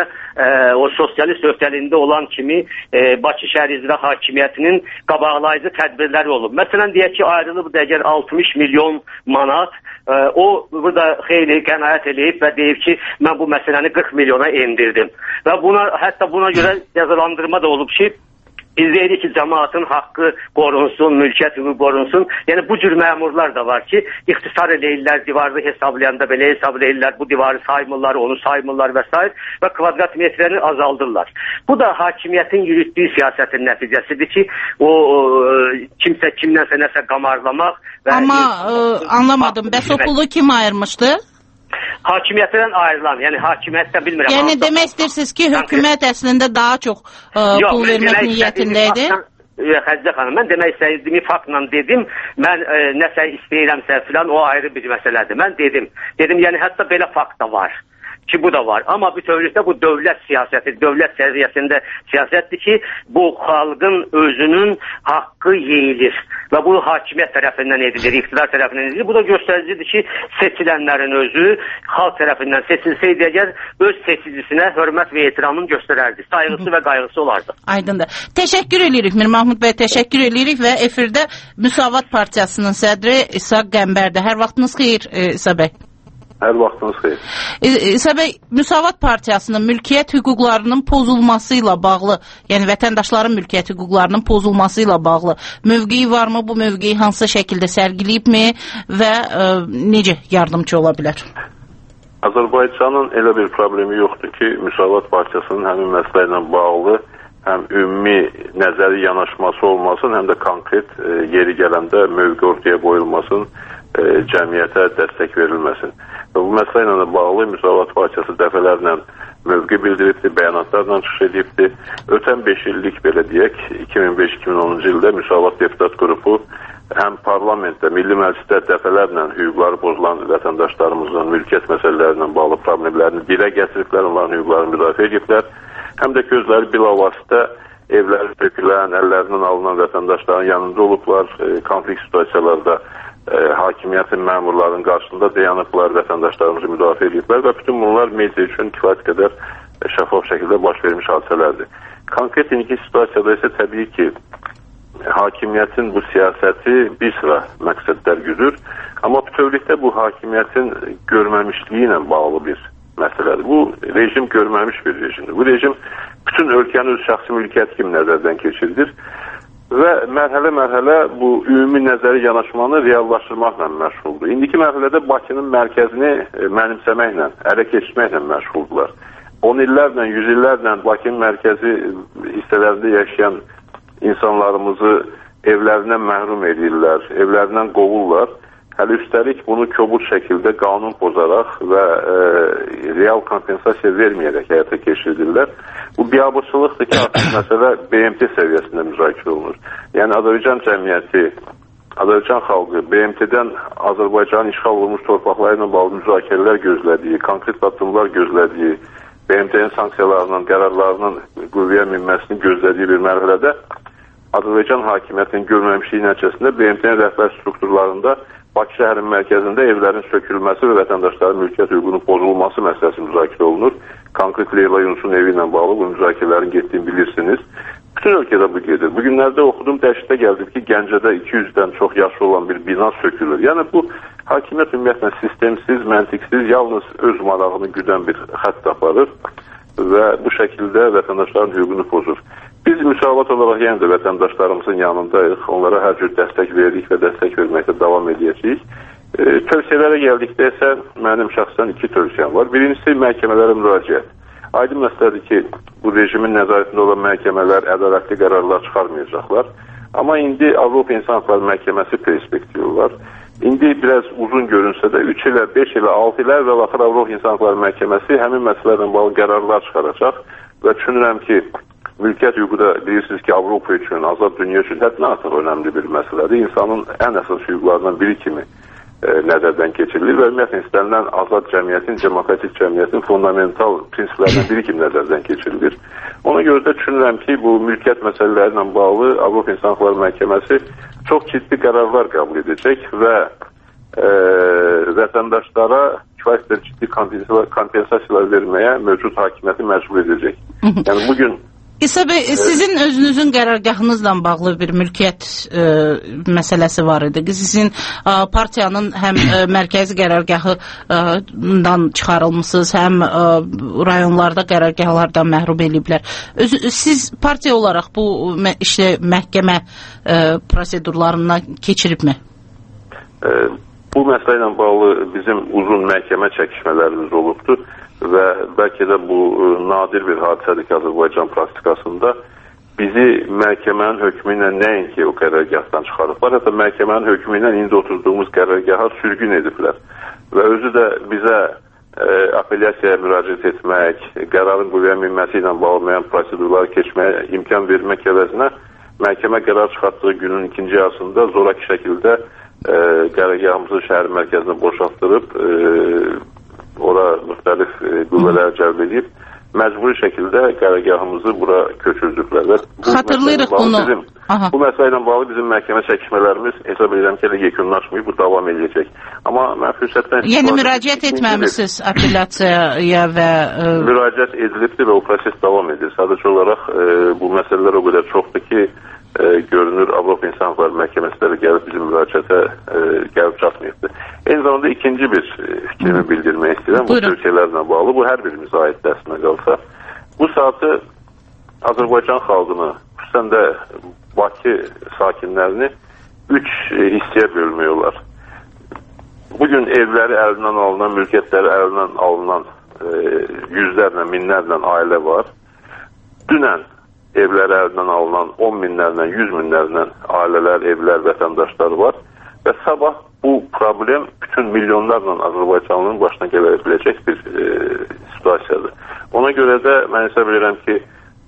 o sosialist öhdəliyində olan kimi Bakı şəhər icra hakimiyyətinin qabaqlayıcı tədbirləri olub. Məsələn, deyək ki, ayrılıb əgər 60 milyon manat, o burada xeyli qənaət eləyib və deyib ki, mən bu məsələni 40 milyona endirdim. Və hətta buna görə cəzalandırma da olub ki, biz deyirik ki, cəmaatın haqqı qorunsun, mülkiyyət hüququ qorunsun. Yəni bu cür məmurlar da var ki, ixtisar eləyirlər, divarı hesablayanda belə hesablayırlar, bu divarı saymırlar, onu saymırlar və s. və kvadrat metrəni azaldırlar. Bu da hakimiyyətin yürütdüyü siyasətin nəticəsidir ki, o kimsə kimdənsə nəsə qamarlamaq. Amma anlamadım, bəs o pulu kim ayırmışdı? Hakimiyyətdən ayrılan, yəni hakimiyyətdə bilmirəm. Yəni demək istəyirsiniz ki, hökumət əslində daha çox pul vermək niyyətində idi? Xəzcə xanım, mən demək istədiyimi faktla dedim, mən nəsə istəyirəmsə filan, o ayrı bir məsələdir. Mən dedim, yəni hətta belə fakt da var ki, bu da var. Amma bütövlükdə bu dövlət siyasəti, dövlət səviyyəsində siyasətdir ki, bu xalqın özünün haqqı yeyilir və bu hakimiyyət tərəfindən edilir, iqtidar tərəfindən edilir. Bu da göstəricidir ki, seçilənlərin özü xalq tərəfindən seçilsəydi əgər öz seçicisinə hörmət və ehtiramını göstərərdi, sayğısı və qayğısı olardı. Aydındır. Təşəkkür edirik Mir Mahmud bəy, təşəkkür edirik və efirdə Müsavat Partiyasının sədri İsa Qəmbərdir. Hər vaxtınız xeyir İsa bəy. Hər vaxtınız xeyir. İsa bəy, Müsavat Partiyasının mülkiyyət hüquqlarının pozulması ilə bağlı, yəni vətəndaşların mülkiyyət hüquqlarının pozulması ilə bağlı mövqeyi varmı, bu mövqeyi hansı şəkildə sərgiləyibmi və necə yardımcı ola bilər? Azərbaycanın elə bir problemi yoxdur ki, Müsavat Partiyasının həmin məsələ ilə bağlı həm ümumi nəzəri yanaşması olmasın, həm də konkret yeri gələndə mövqe ortaya qoyulmasın, cəmiyyətə dəstək verilməsin. Və bu məsələ ilə bağlı Müsavat Partiyası dəfələrlə mövqe bildiribdir, bəyanatlarla çıxış edibdir. Ötən 5 illik belə deyək, 2005-2010-cu ildə Müsavat Deputat Qrupu həm parlamentdə, Milli Məclisdə dəfələrlə hüquqları pozulan vətəndaşlarımızın mülkiyyət məsələlərlə bağlı problemlərini dilə gətiriblər, onların hüquqlarını müdafiə ediblər. Həm də gözləri bilavasitə evləri tökülən, əllərindən alınan vətəndaşların yanında olublar, konflikt situasiyalarda hakimiyyətin məmurlarının qarşısında dayanıblar, vətəndaşlarımızı müdafiə ediblər və bütün bunlar media üçün kifayət qədər şəffaf şəkildə baş vermiş hadisələrdir. Konkret indiki situasiyada isə təbii ki, hakimiyyətin bu siyasəti bir sıra məqsədlər güdür, amma bütövlükdə bu hakimiyyətin görməmişliyi ilə bağlı bir məsələdir. Bu rejim görməmiş bir rejimdir. Bu rejim bütün ölkənin öz şəxsi mülkiyyəti kimi nəzərdən keçirilir və mərhələ-mərhələ bu ümumi nəzəri yanaşmanı reallaşdırmaqla məşğuldur. İndiki mərhələdə Bakının mərkəzini mənimsəməklə, ələ keçirməklə məşğuldular. 10 illərlə, 100 illərlə Bakının mərkəzi hissələrində yaşayan insanlarımızı evlərindən məhrum edirlər, evlərindən qovurlar. Hələ üstəlik bunu kobud şəkildə qanun pozaraq və real kompensasiya verməyərək həyata keçirirlər. Bu biabırçılıqdır ki, artıq məsələ BMT səviyyəsində müzakirə olunur. Yəni Azərbaycan cəmiyyəti Azərbaycan xalqı BMT-dən Azərbaycanın işğal olunmuş torpaqları ilə bağlı müzakirələr gözlədiyi, konkret addımlar gözlədiyi, BMT-nin sanksiyalarının, qərarlarının qüvvəyə minməsini gözlədiyi bir mərhələdə Azərbaycan hakimiyyətinin görməmişliyi nəticəsində BMT-nin rəhbər strukturlarında Bakı şəhərinin mərkəzində evlərin sökülməsi və vətəndaşların mülkiyyət hüququnun pozulması məsələsi müzakirə olunur. Konkret Leyla Yunus'un evi ilə bağlı bu müzakirələrin getdiyini bilirsiniz. Bütün ölkədə bu gedir. Bugünlərdə oxudum, dəhşətə gəldik ki, Gəncədə 200-dən çox yaşlı olan bir bina sökülür. Yəni bu hakimiyyət ümumiyyətlə sistemsiz, məntiqsiz, yalnız öz marağını güdən bir xətt aparır və bu şəkildə vətəndaşların hüququnu pozur. Biz müsavat olaraq yenə də vətəndaşlarımızın yanındayıq. Onlara hər cür dəstək veririk və dəstək verməkdə davam edəcəyik. Tövsiyələrə gəldikdə isə mənim şəxsən 2 tövsiyəm var. Birincisi məhkəmələrə müraciət. Aydın məsələdir ki, bu rejimin nəzarətində olan məhkəmələr ədalətli qərarlar çıxarmayacaqlar. Amma indi Avropa İnsan Hüquqları Məhkəməsi perspektivi var. İndi biraz uzun görünsə də 3 ilə, 5 ilə, 6 ilə və axır Avropa İnsan Hüquqları Məhkəməsi həmin məsələlərlə bağlı qərarlar çıxaracaq və düşünürəm ki, mülkiyyət hüququ da bilirsiniz ki, Avropa üçün, azad dünya üçün həddən artıq önəmli bir məsələdir. İnsanın ən əsas hüquqlarından biri kimi nəzərdən keçirilir və ümumiyyətlə istənilən azad cəmiyyətin, demokratik cəmiyyətin fundamental prinsiplərindən biri kimi nəzərdən keçirilir. Ona görə də düşünürəm ki, bu mülkiyyət məsələləri ilə bağlı Avropa İnsan Hüquqları Məhkəməsi çox ciddi qərarlar qəbul edəcək və vətəndaşlara kifayət qədər ciddi kompensasiyalar verməyə mövcud hakimiyyəti məcbur edəcək. Yəni bugün İsa bəy, sizin özünüzün qərargahınızla bağlı bir mülkiyyət məsələsi var idi. Sizin partiyanın həm mərkəzi qərargahından çıxarılmışsınız, həm rayonlarda qərargahlardan məhrum ediblər. Siz partiya olaraq bu məhkəmə prosedurlarından keçiribmi? Bu məsələ ilə bağlı bizim uzun məhkəmə çəkişmələrimiz olubdur. Və bəlkə də bu nadir bir hadisədir ki, Azərbaycan praktikasında bizi məhkəmənin hökmü ilə nəinki o qərargahdan çıxarıblar, hətta məhkəmənin hökmü ilə indi oturduğumuz qərargaha sürgün ediblər. Və özü də bizə apellyasiyaya müraciət etmək, qərarın qüvvəyə minməsi ilə bağlı müəyyən prosedurları keçməyə imkan vermək əvəzinə məhkəmə qərar çıxartdığı günün ikinci yarısında zoraki şəkildə qərargahımızı şəhər mərkəzinə boşaltdırıb ora müxtəlif qüvvələr cəlb edib, məcburi şəkildə qərargahımızı bura köçürdüklər. Xatırlayırıq bunu. Bu məsələ ilə bağlı bizim məhkəmə çəkişmələrimiz hesab edirəm ki, elə yekunlaşmayıb, bu davam edəcək. Amma mən fürsətdən... Yəni müraciət etməmisiniz apellyasiyaya və... Müraciət edilibdir və o proses davam edir. Sadəcə olaraq bu məsələlər o qədər çoxdur ki, görünür Avropa İnsan Hüquqları Məhkəməsi gəlib bizim müraciətə gəlib çatmayıbdır. Eyni zamanda ikinci bir fikrimi bildirmək istəyirəm. Bu tövsiyələrlə bağlı. Bu hər birimizə aid dərsine qalsa. Bu saatı Azərbaycan xalqını, xüsusən də Bakı sakinlərini 3 hissəyə bölmək olar. Bugün evləri əlindən alınan, mülkiyyətləri əlindən alınan yüzlərlə, minlərlə ailə var. Dünən evləri əlindən alınan 10 minlərlə, 100 minlərlə ailələr, evlər, vətəndaşlar var və sabah bu problem bütün milyonlarla Azərbaycanlının başına gələ biləcək bir situasiyadır. Ona görə də mən hesab edirəm ki,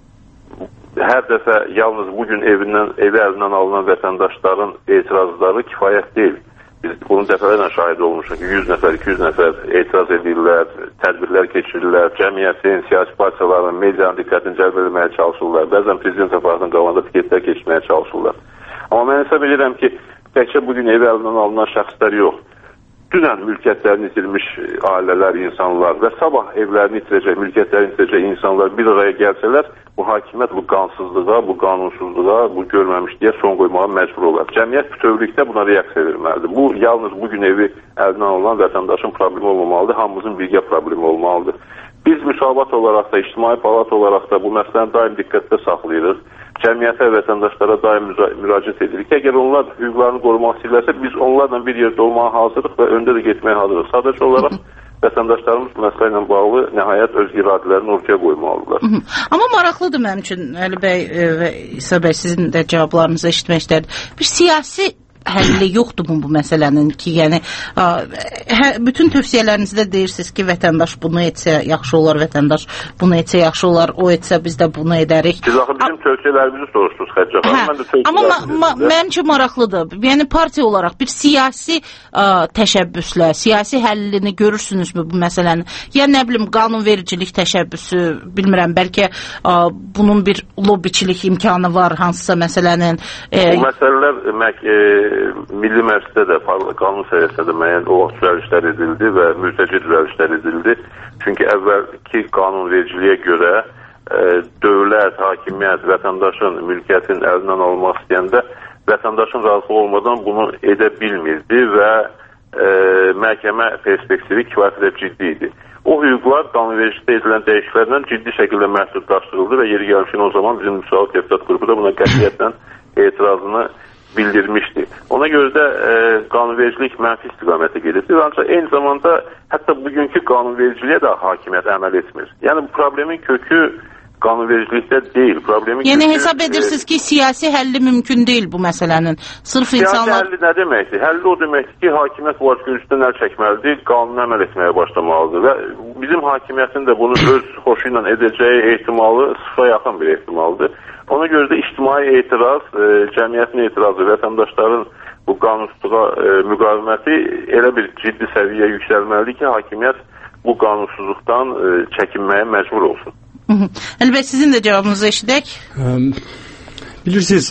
hər dəfə yalnız bugün evi əlindən alınan vətəndaşların etirazları kifayət deyil. Biz bunun dəfələrlə şahid olmuşuq ki, 100 nəfər, 200 nəfər etiraz edirlər, tədbirlər keçirirlər, cəmiyyətin, siyasi partiyaların, medianın diqqətini cəlb edilməyə çalışırlar, bəzən prezident səfarətinin qabağında piketlər keçməyə çalışırlar. Amma mən hesab edirəm ki, təkcə bugün evi əlindən alınan şəxslər yox, dünən mülkiyyətlərini itirmiş ailələr, insanlar və sabah evlərini itirəcək, mülkiyyətlərini itirəcək insanlar bir araya gəlsələr, bu hakimiyyət bu qansızlığa, bu qanunsuzluğa, bu görməmişliyə son qoymağa məcbur olar. Cəmiyyət bütövlükdə buna reaksiya verməlidir. Bu, yalnız bugün evi əlindən alınan vətəndaşın problemi olmamalıdır, hamımızın birgə problemi olmalıdır. Biz müsavat olaraq da, ictimai palat olaraq da bu məsələni daim diqqətdə saxlayırıq. Cəmiyyətə və vətəndaşlara daim müraciət edirik. Əgər onlar hüquqlarını qorumaq istəyirlərsə, biz onlarla bir yerdə olmağa hazırıq və öndə də getməyə hazırıq. Sadəcə olaraq vətəndaşlarımız bu məsələ ilə bağlı nəhayət öz iradələrini ortaya qoymalıdırlar. Amma maraqlıdır mənim üçün, Əli bəy və İsa bəy, sizin də cavablarınızı eşitmək istərdim. Bir siyasi həlli yoxdur bu məsələnin ki, yəni bütün tövsiyələrinizdə deyirsiniz ki, vətəndaş bunu etsə yaxşı olar, vətəndaş bunu etsə yaxşı olar, o etsə biz də bunu edərik. Siz axı bizim tövsiyələrimizi soruşdunuz Xədicə xanım. Amma mənim üçün maraqlıdır. Yəni partiya olaraq bir siyasi təşəbbüslə, siyasi həllini görürsünüzmü bu məsələnin? Ya nə bilim, qanunvericilik təşəbbüsü, bilmirəm, bəlkə bunun bir lobbiçilik imkanı var hansısa məsələnin. Bu məsələlər Milli Məclisdə də, qanun səviyyəsində də müəyyən düzəlişlər edildi və mültəci düzəlişlər edildi. Çünki əvvəlki qanunvericiliyə görə dövlət, hakimiyyət, vətəndaşın mülkiyyətin əlindən almaq istəyəndə vətəndaşın razılığı olmadan bunu edə bilmirdi və məhkəmə perspektivi kifayət qədər ciddi idi. O hüquqlar qanunvericilikdə edilən dəyişikliklərlə ciddi şəkildə məhdudlaşdırıldı və yeri gəlmişkən o zaman bizim Müsavat Deputat qrupu da buna qətiyyətlə etirazını bildirmişdi. Ona görə də qanunvericilik mənfi istiqamətə gedirdi. Ancaq eyni zamanda hətta bugünkü qanunvericiliyə də hakimiyyət əməl etmir. Yəni bu problemin kökü qanunvericilikdə deyil. Yəni hesab edirsiniz ki, siyasi həlli mümkün deyil bu məsələnin. Sırf insanlar... Siyasi həlli nə deməkdir? Həlli o deməkdir ki, hakimiyyət bu üstündən əl çəkməlidir, qanunu əməl etməyə başlamalıdır və bizim hakimiyyətin də bunu öz xoşu ilə edəcəyi ehtimalı sıfıra yaxın bir ehtimaldır. Ona görə də ictimai etiraz, cəmiyyətin etirazı, vətəndaşların bu qanunsuzluğa müqaviməti elə bir ciddi səviyyəyə yüksəlməlidir ki, hakimiyyət bu qanunsuzluqdan çəkinməyə məcbur olsun. Əlbəttə, sizin də cavabınızı eşidək. Bilirsiniz,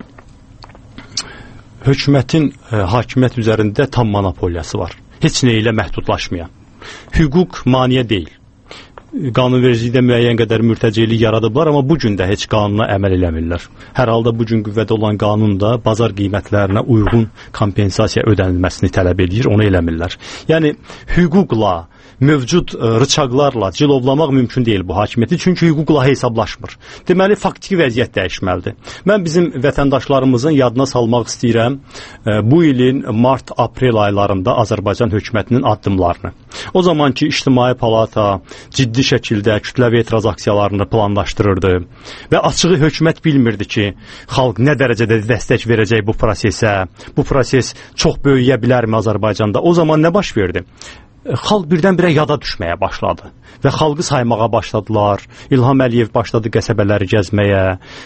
hökumətin hakimiyyət üzərində tam monopoliyası var. Heç nə ilə məhdudlaşmayan. Hüquq maniyə deyil. Qanunvericilikdə müəyyən qədər mürtəcilik yaradıblar, amma bu gün də heç qanuna əməl eləmirlər. Hər halda bu gün qüvvədə olan qanun da bazar qiymətlərinə uyğun kompensasiya ödənilməsini tələb edir, onu eləmirlər. Yəni, hüquqla, mövcud rıçaqlarla cilovlamaq mümkün deyil bu hakimiyyəti, çünki hüquqla hesablaşmır. Deməli, faktiki vəziyyət dəyişməlidir. Mən bizim vətəndaşlarımızın yadına salmaq istəyirəm bu ilin mart-aprel aylarında Azərbaycan hökumətinin addımlarını. O zamanki İctimai Palata ciddi şəkildə kütləvi etiraz aksiyalarını planlaşdırırdı və açığı hökumət bilmirdi ki, xalq nə dərəcədə dəstək verəcək bu prosesə, bu proses çox böyüyə bilərmi Azərbaycanda? O zaman nə baş verdi? Xalq birdən-birə yada düşməyə başladı və xalqı saymağa başladılar. İlham Əliyev başladı qəsəbələri gəzməyə,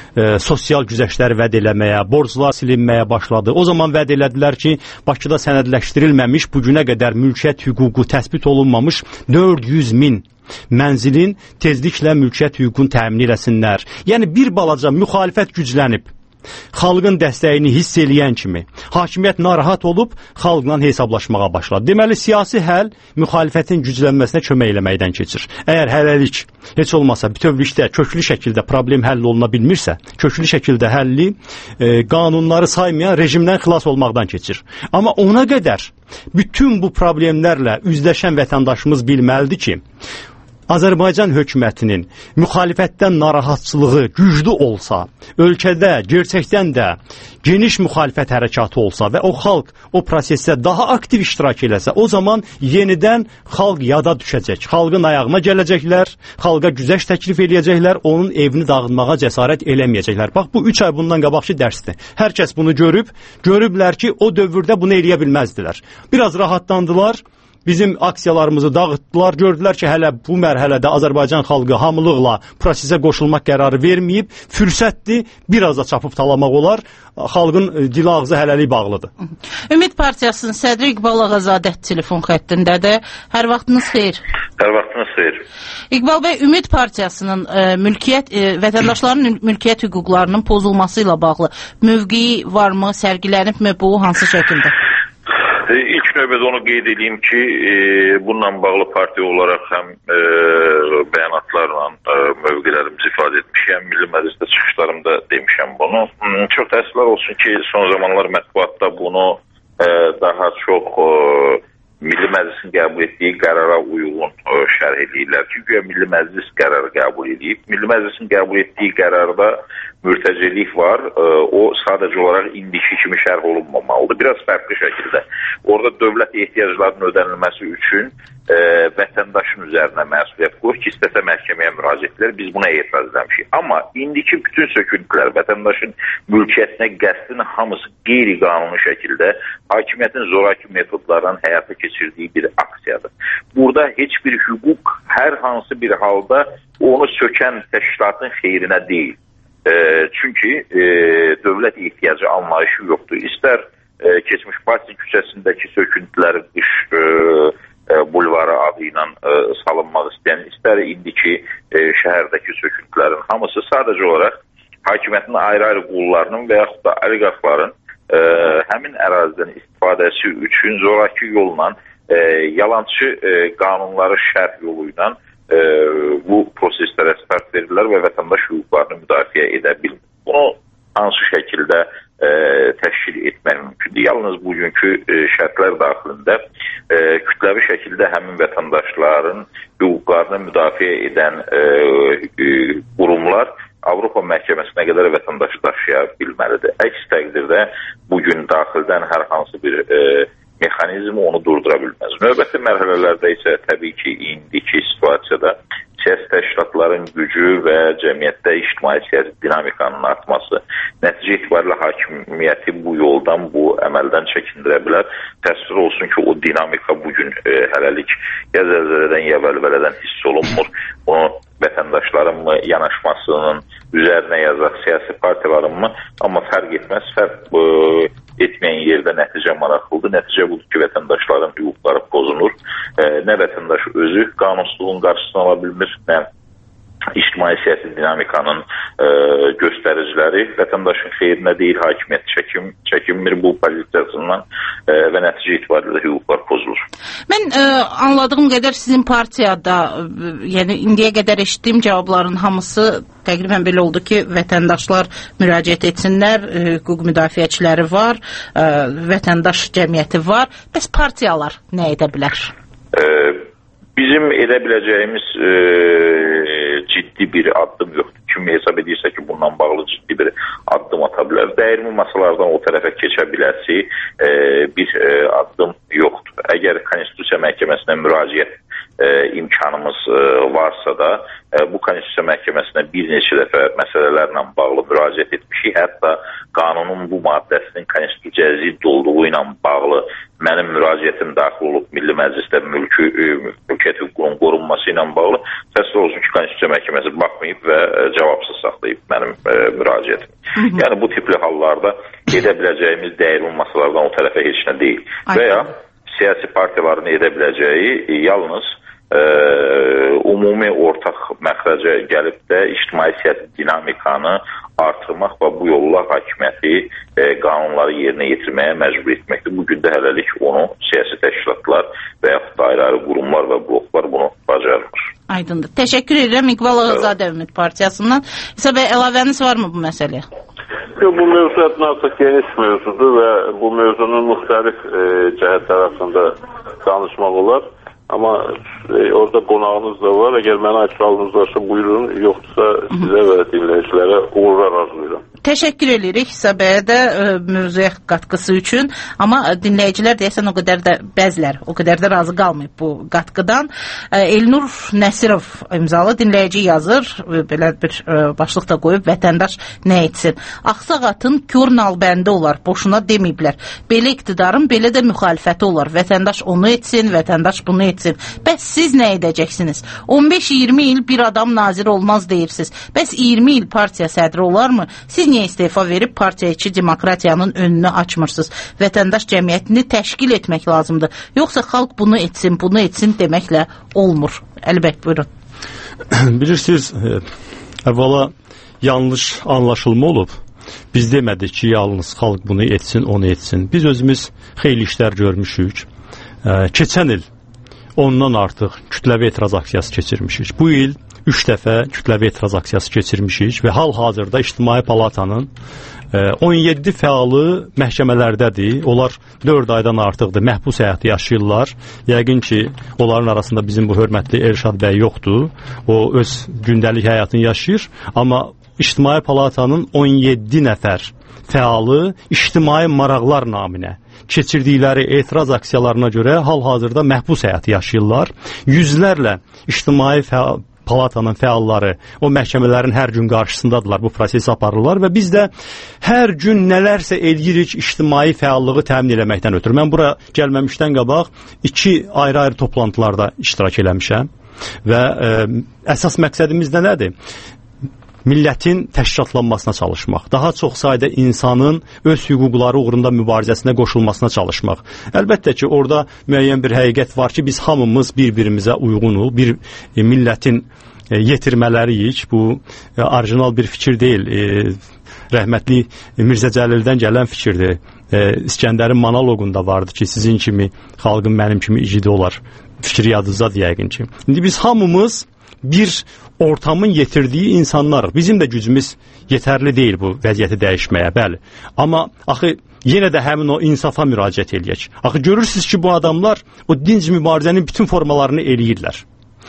sosial güzəştləri vəd eləməyə, borclar silinməyə başladı. O zaman vəd elədilər ki, Bakıda sənədləşdirilməmiş, bugünə qədər mülkiyyət hüququ təsbit olunmamış 400 min mənzilin tezliklə mülkiyyət hüququnu təmin eləsinlər. Yəni bir balaca müxalifət güclənib, xalqın dəstəyini hiss eləyən kimi hakimiyyət narahat olub xalqla hesablaşmağa başladı. Deməli, siyasi həll müxalifətin güclənməsinə kömək eləməkdən keçir. Əgər hələlik heç olmasa bütövlükdə köklü şəkildə problem həll oluna bilmirsə, köklü şəkildə həlli qanunları saymayan rejimdən xilas olmaqdan keçir. Amma ona qədər bütün bu problemlərlə üzləşən vətəndaşımız bilməlidir ki, Azərbaycan hökumətinin müxalifətdən narahatçılığı güclü olsa, ölkədə gerçəkdən də geniş müxalifət hərəkatı olsa və o xalq o prosesdə daha aktiv iştirak eləsə, o zaman yenidən xalq yada düşəcək. Xalqın ayağına gələcəklər, xalqa güzəşt təklif eləyəcəklər, onun evini dağıtmağa cəsarət eləməyəcəklər. Bax, bu 3 ay bundan qabaqki dərsdir. Hər kəs bunu görüblər ki, o dövrdə bunu eləyə bilməzdilər. Biraz rahatlandılar. Bizim aksiyalarımızı dağıtdılar, gördülər ki, hələ bu mərhələdə Azərbaycan xalqı hamılıqla prosesə qoşulmaq qərarı verməyib, fürsətdir, biraz da çapıb talamaq olar, xalqın dili ağzı hələlik bağlıdır. Ümid Partiyasının sədri İqbal Ağazadə telefon xəttindədir. Hər vaxtınız xeyir. Hər vaxtınız xeyir. İqbal bəy, Ümid Partiyasının vətəndaşların mülkiyyət hüquqlarının pozulması ilə bağlı mövqeyi varmı, sərgilənibmi, bu hansı şəkildə? İlk növbədə onu qeyd edeyim ki, bununla bağlı partiya olaraq həm bəyanatlarla mövqelərimizi ifadə etmişəm, Milli Məclisdə çıxışlarımda demişəm bunu. Çox təəssüflər olsun ki, son zamanlar mətbuatda bunu daha çox Milli Məclisin qəbul etdiyi qərara uyğun şərh edirlər ki, güya Milli Məclis qərarı qəbul edib. Milli Məclisin qəbul etdiyi qərarda mürtəcelik var. O sadəcə olaraq indiki kimi şərh olunmamalıdır. Biraz fərqli şəkildə. Orada dövlət ehtiyaclarının ödənilməsi üçün vətəndaşın üzərinə məsuliyyət qoyur ki, istəsə məhkəməyə müraciət edilər. Biz buna etiraz etmişik. Amma indiki bütün söküntülər, vətəndaşın mülkiyyətinə qəsdin hamısı qeyri-qanuni şəkildə hakimiyyətin zoraki metodlardan həyata keçirdiyi bir aksiyadır. Burada heç bir hüquq hər hansı bir halda onu sökən təşkilatın xeyrinə deyil. Çünki dövlət ehtiyacı anlayışı yoxdur. İstər keçmiş Parti küçəsindəki söküntüləri qış bulvarı adı ilə salınmaq istəyən, istər indiki şəhərdəki söküntülərin hamısı sadəcə olaraq hakimiyyətin ayrı-ayrı qullarının və yaxud da oliqarxların həmin ərazidən istifadəsi üçün zoraki yolla yalançı qanunları şərh yolu ilə bu proseslərə start verirlər və vətəndaş hüquqlarını müdafiə edə bilmir. Bunu hansı şəkildə təşkil etmək mümkündür? Yalnız bugünkü şərtlər daxilində kütləvi şəkildə həmin vətəndaşların hüquqlarını müdafiə edən qurumlar Avropa məhkəməsinə qədər vətəndaşı daşıya bilməlidir. Əks təqdirdə bugün daxildən hər hansı bir mexanizmi onu durdura bilməz. Növbəti mərhələlərdə isə təbii ki, indiki situasiyada siyasi təşkilatların gücü və cəmiyyətdə ictimai siyasi dinamikanın artması nəticə etibarilə hakimiyyəti bu yoldan, bu əməldən çəkindirə bilər. Təsvir olsun ki, o dinamika bugün hələlik ya zəlzələdən, ya vəlvələdən hiss olunmur. Onu vətəndaşların mı yanaşmasının üzərinə yazaq, siyasi partiyaların mı? Amma fərq etməz, fərq etməyən yerdə nəticə maraqlıdır. Nəticə budur ki, vətəndaşların hüquqları pozulur. Nə vətəndaş özü qanunsuzluğun qarşısını ala bilmir, nə ictimai siyasi dinamikanın göstəriciləri vətəndaşın xeyrinə deyil, hakimiyyət çəkinmir bu pozisiyasından və nəticə etibarilə hüquqlar pozulur. Mən anladığım qədər sizin partiyada, yəni indiyə qədər eşitdiyim cavabların hamısı təqribən belə oldu ki, vətəndaşlar müraciət etsinlər, hüquq müdafiəçiləri var, vətəndaş cəmiyyəti var. Bəs partiyalar nə edə bilər? Bizim edə biləcəyimiz ciddi bir addım yoxdur. Kim hesab edirsə ki, bundan bağlı ciddi bir addım ata bilər. Dəyirmi masalardan o tərəfə keçə biləsi bir addım yoxdur. Əgər Konstitusiya Məhkəməsinə müraciət imkanımız varsa da bu Konstitusiya Məhkəməsinə bir neçə dəfə məsələlərlə bağlı müraciət etmişik. Hətta qanunun bu maddəsinin konstitusiyaya zidd olduğu ilə bağlı mənim müraciətim daxil olub Milli Məclisdə mülkiyyət hüququnun qorunması ilə bağlı. Təsvir olsun ki, Konstitusiya Məhkəməsi baxmayıb və cavabsız saxlayıb mənim müraciətim. Yəni bu tipli hallarda edə biləcəyimiz dəyirmi masalardan o tərəfə heç nə deyil. Və ya siyasi partiyaların edə biləcəyi yalnız ümumi ortaq məxrəcə gəlib də ictimai siyasi dinamikanı artırmaq və bu yolla hakimiyyəti qanunları yerinə yetirməyə məcbur etməkdir. Bugün də hələlik onu siyasi təşkilatlar və yaxud da ayrı qurumlar və bloklar bunu bacarmır. Aydındır. Təşəkkür edirəm İqbal Ağazadə Ümid Partiyasından. İsa bəy, əlavəniz varmı bu məsələyə? Bu mövzuatın artıq geniş mövzudur və bu mövzunun müxtəlif cəhətlər haqqında danışmaq olar. Amma orada qonağınız da var. Əgər mənə açıqlığınız varsa buyurun, yoxdursa sizə və dinləyicilərə uğurlar arzulayıram. Təşəkkür edirik İsa bəyə də mövzuya qatqısı üçün. Amma dinləyicilər deyəsən o qədər də bəzilər, o qədər də razı qalmayıb bu qatqıdan. Elnur Nəsirov imzalı dinləyici yazır, belə bir başlıq da qoyub, vətəndaş nə etsin? Axsaq atın kör nalbəndi olar, boşuna deməyiblər. Belə iqtidarın, belə də müxalifəti olar. Vətəndaş onu etsin, vətəndaş bunu etsin. Bəs siz nə edəcəksiniz? 15-20 il bir adam nazir olmaz deyirsiniz. Bəs 20 il partiya sədri olarmı? Siz niyə istefa verib partiya içi demokratiyanın önünü açmırsınız? Vətəndaş cəmiyyətini təşkil etmək lazımdır. Yoxsa xalq bunu etsin deməklə olmur. Əlbətt, buyurun. Bilirsiniz, əvvəla yanlış anlaşılma olub. Biz demədik ki, yalnız xalq bunu etsin, onu etsin. Biz özümüz xeyli işlər görmüşük. Keçən il ondan artıq kütləvi etiraz aksiyası keçirmişik. Bu il 3 dəfə kütləvi etiraz aksiyası keçirmişik və hal-hazırda İctimai Palatanın 17 fəalı məhkəmələrdədir. Onlar 4 aydan artıqdır məhbus həyatı yaşayırlar. Yəqin ki, onların arasında bizim bu hörmətli Elşad bəy yoxdur. O öz gündəlik həyatını yaşayır. Amma İctimai Palatanın 17 nəfər fəalı ictimai maraqlar naminə keçirdikləri etiraz aksiyalarına görə hal-hazırda məhbus həyatı yaşayırlar. Yüzlərlə İctimai Palatanın fəalları o məhkəmələrin hər gün qarşısındadırlar, bu prosesi aparırlar və biz də hər gün nələrsə eləyirik ictimai fəallığı təmin eləməkdən ötürü. Mən bura gəlməmişdən qabaq 2 ayrı-ayrı toplantılarda iştirak eləmişəm və əsas məqsədimiz də nədir? Millətin təşkilatlanmasına çalışmaq, daha çox sayda insanın öz hüquqları uğrunda mübarizəsinə qoşulmasına çalışmaq. Əlbəttə ki, orada müəyyən bir həqiqət var ki, biz hamımız bir-birimizə uyğunuq, bir millətin yetirməliyik. Bu orijinal bir fikir deyil, rəhmətli Mirzə Cəlildən gələn fikirdir. İskəndərin monoloqunda vardı ki, sizin kimi xalqın mənim kimi igidi olar. Fikri yadınızdadır yəqin ki. İndi biz hamımız bir ortamın yetirdiyi insanlarıq. Bizim də gücümüz yetərli deyil bu vəziyyəti dəyişməyə, bəli. Amma axı yenə də həmin o insafa müraciət eləyək. Axı görürsünüz ki, bu adamlar o dinc mübarizənin bütün formalarını eləyirlər.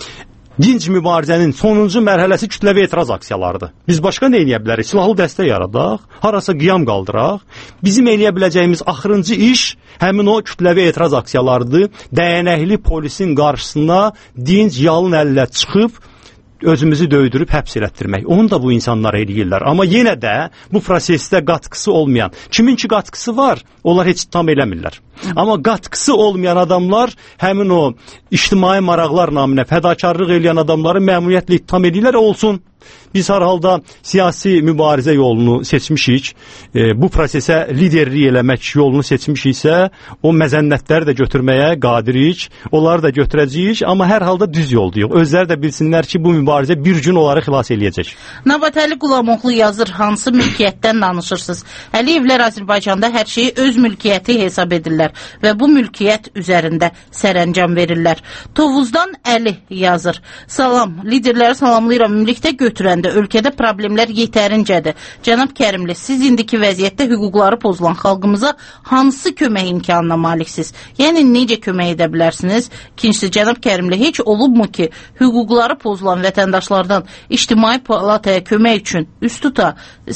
Dinc mübarizənin sonuncu mərhələsi kütləvi etiraz aksiyalarıdır. Biz başqa nə eləyə bilərik? Silahlı dəstə yaradaq, harasa qiyam qaldıraq. Bizim eləyə biləcəyimiz axırıncı iş həmin o kütləvi etiraz aksiyalarıdır. Dəyənəkli polisin qarşısına dinc yalın əllə çıxıb özümüzü döydürüb həbs elətdirmək. Onu da bu insanlar eləyirlər. Amma yenə də bu prosesdə qatqısı olmayan, kimin ki qatqısı var, onlar heç tam eləmirlər. Amma qatqısı olmayan adamlar həmin o ictimai maraqlar naminə fədakarlıq eləyən adamları məmuriyyətlə ittiham edirlər, olsun. Biz hər halda siyasi mübarizə yolunu seçmişik, bu prosesə liderlik eləmək yolunu seçmişiksə, o məzənnətləri də götürməyə qadirik, onları da götürəcəyik, amma hər halda düz yoldayıq. Özləri də bilsinlər ki, bu mübarizə bir gün onları xilas eləyəcək. Nabatəli Qulamoğlu yazır, hansı mülkiyyətdən danışırsınız? Əliyevlər Azərbaycanda hər şeyi öz mülkiyyəti hesab edirlər və bu mülkiyyət üzərində sərəncam verirlər. Tovuzdan Əli yazır, salam, liderləri salamlayıram, ümumilikdə götürəndə ölkədə problemlər yetərincədir. Cənab Kərimli, siz indiki vəziyyətdə hüquqları pozulan xalqımıza hansı kömək imkanına maliksiniz? Yəni, necə kömək edə bilərsiniz? İkincisi, Cənab Kərimli, heç olubmu ki, hüquqları pozulan vətəndaşlardan İctimai Palataya kömək üçün üst tuta?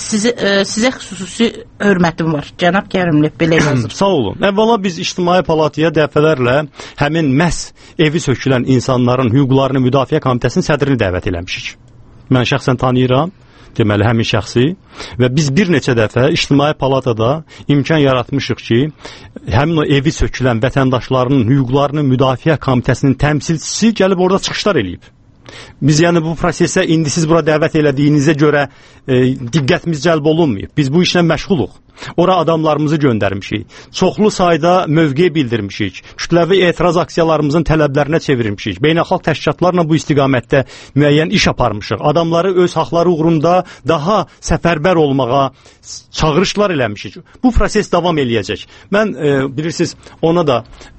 Sizə xüsusi hörmətim var. Cənab Kərimli, belə yazır. Sağ olun. Əvvəla biz İctimai Palataya dəfələrlə həmin məhz evi sökülən insanların hüquqlarını müdafiə komitəsinin sədrini dəvət eləmişik. Mən şəxsən tanıyıram, deməli həmin şəxsi və biz bir neçə dəfə İctimai Palatada imkan yaratmışıq ki, həmin o evi sökülən vətəndaşlarının hüquqlarını müdafiə komitəsinin təmsilçisi gəlib orada çıxışlar eləyib. Biz yəni bu prosesə indi siz bura dəvət elədiyinizə görə diqqətimiz cəlb olunmayıb. Biz bu işlə məşğuluq. Ora adamlarımızı göndərmişik. Çoxlu sayda mövqe bildirmişik. Kütləvi etiraz aksiyalarımızın tələblərinə çevirmişik. Beynəlxalq təşkilatlarla bu istiqamətdə müəyyən iş aparmışıq. Adamları öz haqları uğrunda daha səfərbər olmağa çağırışlar eləmişik. Bu proses davam eləyəcək. Mən bilirsiniz, ona da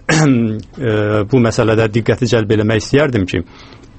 bu məsələdə diqqəti cəlb eləmək istəyərdim ki,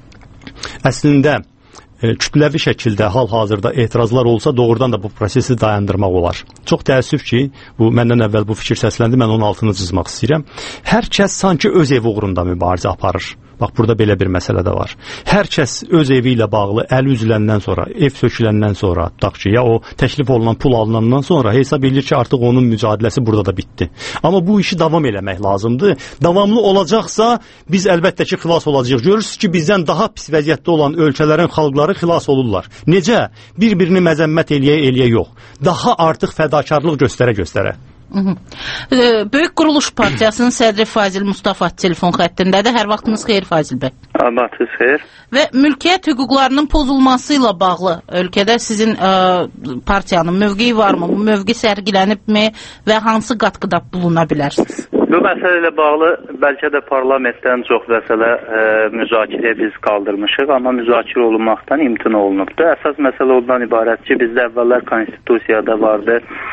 əslində kütləvi şəkildə hal-hazırda etirazlar olsa doğrudan da bu prosesi dayandırmaq olar. Çox təəssüf ki, bu məndən əvvəl bu fikir səsləndi, mən onun altını çizmək istəyirəm. Hər kəs sanki öz evi uğrunda mübarizə aparır. Bax, burada belə bir məsələ də var. Hər kəs öz evi ilə bağlı əli üzüləndən sonra, ev söküləndən sonra, tutaq ki, ya o təklif olunan pul alınandan sonra hesab edir ki, artıq onun mücadiləsi burada da bitdi. Amma bu işi davam eləmək lazımdır. Davamlı olacaqsa, biz əlbəttə ki, xilas olacağıq. Görürsünüz ki, bizdən daha pis vəziyyətdə olan ölkələrin xalqları xilas olurlar. Necə? Bir-birini məzəmmət eləyə yox. Daha artıq fədakarlıq göstərə. Böyük Quruluş Partiyasının sədri Fazil Mustafa telefon xəttindədir. Hər vaxtınız xeyir Fazil bəy. Vaxtınız xeyir. Və mülkiyyət hüquqlarının pozulması ilə bağlı ölkədə sizin partiyanın mövqeyi varmı? Bu mövqe sərgilənibmi və hansı qatqıda buluna bilərsiniz? Bu məsələ ilə bağlı bəlkə də parlamentdən çox məsələ müzakirəyə biz qaldırmışıq, amma müzakirə olunmaqdan imtina olunubdur. Əsas məsələ ondan ibarət ki, bizdə əvvəllər konstitusiyada vardı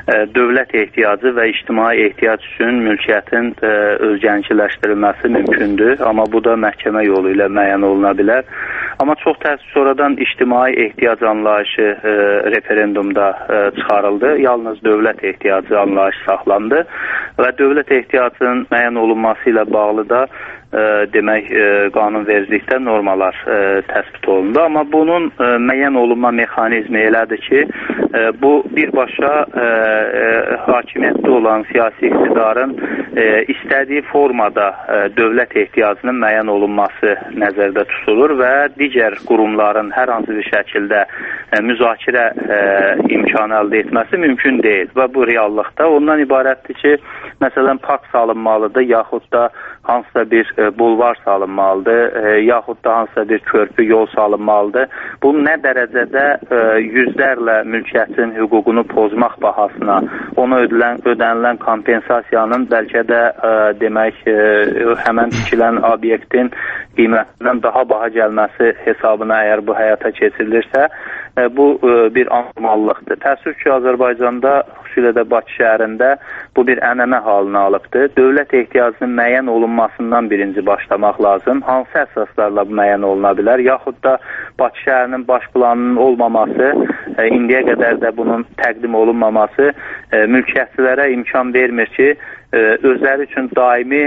dövlət ehtiyacı və ictimai ehtiyac üçün mülkiyyətin özgənciləşdirilməsi mümkündür, amma bu da məhkəmə yolu ilə müəyyən oluna bilər. Amma çox təəssüf sonradan ictimai ehtiyac anlayışı referendumda çıxarıldı. Yalnız dövlət ehtiyacı anlayışı saxlandı və dövlət ehtiyacının müəyyən olunması ilə bağlı da demək qanunvericilikdə normalar təsbit olundu. Amma bunun müəyyən olunma mexanizmi elədir ki, bu birbaşa hakimiyyətdə olan siyasi iqtidarın istədiyi formada dövlət ehtiyacının müəyyən olunması nəzərdə tutulur və digər qurumların hər hansı bir şəkildə müzakirə imkanı əldə etməsi mümkün deyil və bu reallıqda ondan ibarətdir ki, məsələn, park salınmalıdır, yaxud da hansısa bir bulvar salınmalıdır, yaxud da hansısa bir körpü, yol salınmalıdır. Bu nə dərəcədə yüzlərlə mülkiyyətin hüququnu pozmaq bahasına, ona ödənilən kompensasiyanın bəlkə də demək, həmən tikilən obyektin qiymətindən daha baha gəlməsi hesabına əgər bu həyata keçirilirsə, bu bir anormallıqdır. Təəssüf ki, Azərbaycanda, xüsusilə də Bakı şəhərində bu bir ənənə halını alıbdır. Dövlət ehtiyacının müəyyən olunmasından birinci başlamaq lazım. Hansı əsaslarla bu müəyyən oluna bilər? Yaxud da Bakı şəhərinin baş planının olmaması, indiyə qədər də bunun təqdim olunmaması mülkiyyətçilərə imkan vermir ki, özləri üçün daimi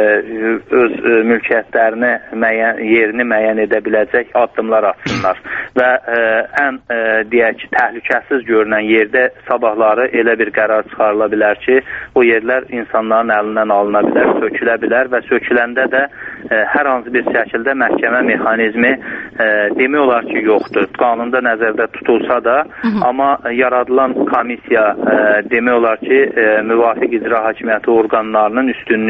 öz mülkiyyətlərini yerini müəyyən edə biləcək addımlar atsınlar və ən deyək ki, təhlükəsiz görünən yerdə sabahları elə bir qərar çıxarıla bilər ki, o yerlər insanların əlindən alına bilər, sökülə bilər və söküləndə də hər hansı bir şəkildə məhkəmə mexanizmi demək olar ki, yoxdur. Qanunda nəzərdə tutulsa da, amma yaradılan komissiya demək olar ki, müvafiq icra hakimiyyəti orqanlarının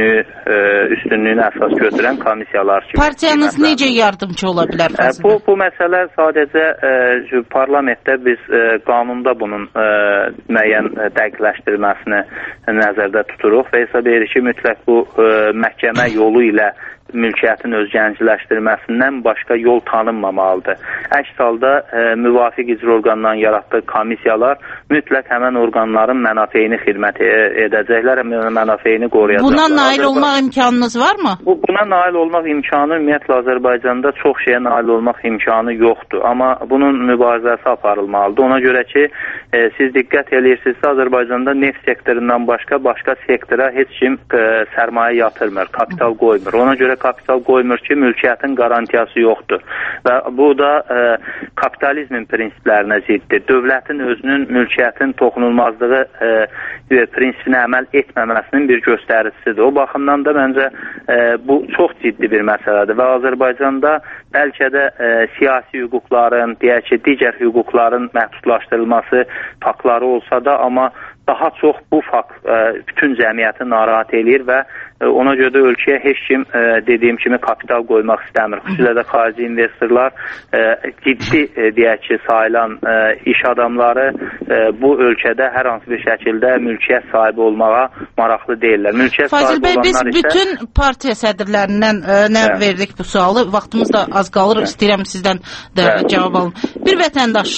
üstünlüyünə əsas götürən komissiyalar kimi. Partiyanız necə yardımcı ola bilər? Bu məsələ sadəcə parlamentdə biz qanunda bunun müəyyən dəqiqləşdirilməsini nəzərdə tuturuq və hesab edirik ki, mütləq bu məhkəmə yolu ilə mülkiyyətin özgənciləşdirilməsindən başqa yol tanınmamalıdır. Əks halda müvafiq icra orqanlarının yaratdığı komissiyalar mütləq həmən orqanların mənafeyini xidmət edəcəklər, mənafeyini qoruyacaqlar. Buna nail olmaq imkanınız varmı? Buna nail olmaq imkanı ümumiyyətlə Azərbaycanda çox şeyə nail olmaq imkanı yoxdur. Amma bunun mübarizəsi aparılmalıdır. Ona görə ki, siz diqqət edirsinizsə, Azərbaycanda neft sektorundan başqa sektora heç kim sərmayə yatırmır, kapital qoymur. Ona görə kapital qoymur ki, mülkiyyətin qarantiyası yoxdur. Və bu da kapitalizmin prinsiplərinə ziddir. Dövlətin özünün mülkiyyətin toxunulmazlığı prinsipinə əməl etməməsinin bir göstəricisidir. O baxımdan da məncə bu çox ciddi bir məsələdir və Azərbaycanda bəlkə də siyasi hüquqların, deyək ki, digər hüquqların məhdudlaşdırılması faktları olsa da, amma daha çox bu fakt bütün cəmiyyəti narahat eləyir və ona görə də ölkəyə heç kim dediyim kimi kapital qoymaq istəmir. Xüsusilə də xarici investorlar ciddi deyək ki, sayılan iş adamları bu ölkədə hər hansı bir şəkildə mülkiyyət sahibi olmağa maraqlı deyirlər. Fazil bəy, biz bütün partiya sədrlərindən verdik bu sualı. Vaxtımız da az qalır. İstəyirəm sizdən də cavab alın. Bir vətəndaş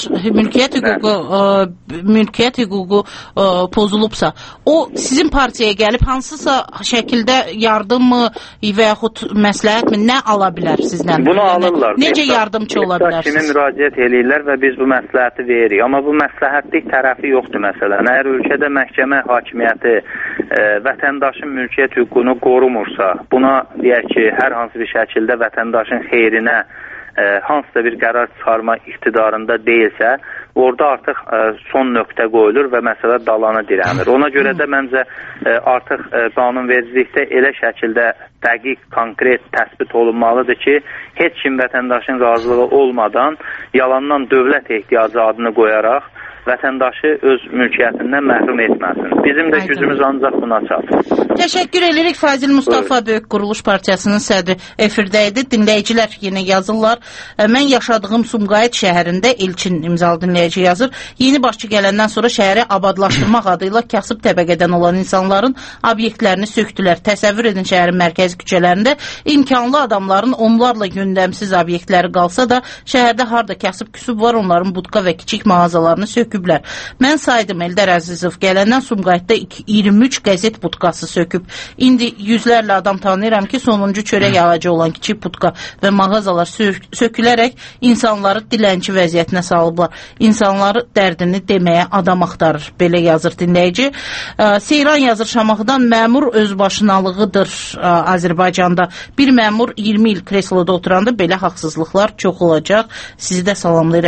mülkiyyət hüququ pozulubsa, o sizin partiyaya gəlib hansısa şəkildə yardımmı və yaxud məsləhətmi nə ala bilər sizdən? Bunu alırlar. Necə yardımcı ola bilərsiniz? Kimi müraciət eləyirlər və biz bu məsləhəti veririk. Amma bu məsləhətlik tərəfi yoxdur məsələn. Əgər ölkədə məhkəmə hakimiyyəti vətəndaşın mülkiyyət hüququnu qorumursa, buna deyək ki, hər hansı bir şəkildə vətəndaşın xeyrinə hansısa bir qərar çıxarma iqtidarında deyilsə, orada artıq son nöqtə qoyulur və məsələ dalana dirənir. Ona görə də məncə artıq qanunvericilikdə elə şəkildə dəqiq, konkret təsbit olunmalıdır ki, heç kim vətəndaşın razılığı olmadan yalandan dövlət ehtiyacı adını qoyaraq vətəndaşı öz mülkiyyətindən məhrum etməsin. Bizim də gücümüz ancaq buna çatır. Təşəkkür edirik. Fazil Mustafa Böyük Quruluş Partiyasının sədri efirdə idi. Dinləyicilər yenə yazırlar. Mən yaşadığım Sumqayıt şəhərində Elçin imzalı dinləyici yazır. Yeni başçı gələndən sonra şəhəri abadlaşdırmaq adıyla kasıb təbəqədən olan insanların obyektlərini söktülər. Təsəvvür edin, şəhərin mərkəzi küçələrində imkanlı adamların onlarla gündəmsiz obyektləri qalsa da şəhərdə harda kasıb küsub var, onların budka və kiçik mağazalarını söküblər. Mən saydım, Eldar Əzizov gələndən Sumqayıtda 23 qəzet budkası söküb. İndi yüzlərlə adam tanıyıram ki, sonuncu çörək ağacı olan kiçik budka və mağazalar sökülərək insanları dilənçi vəziyyətinə salıblar. İnsanları dərdini deməyə adam axtarır. Belə yazır dinləyici. Seyran yazır Şamaxıdan, məmur özbaşınalığıdır Azərbaycanda. Bir məmur 20 il kresloda oturanda belə haqsızlıqlar çox olacaq. Sizi də salamlayır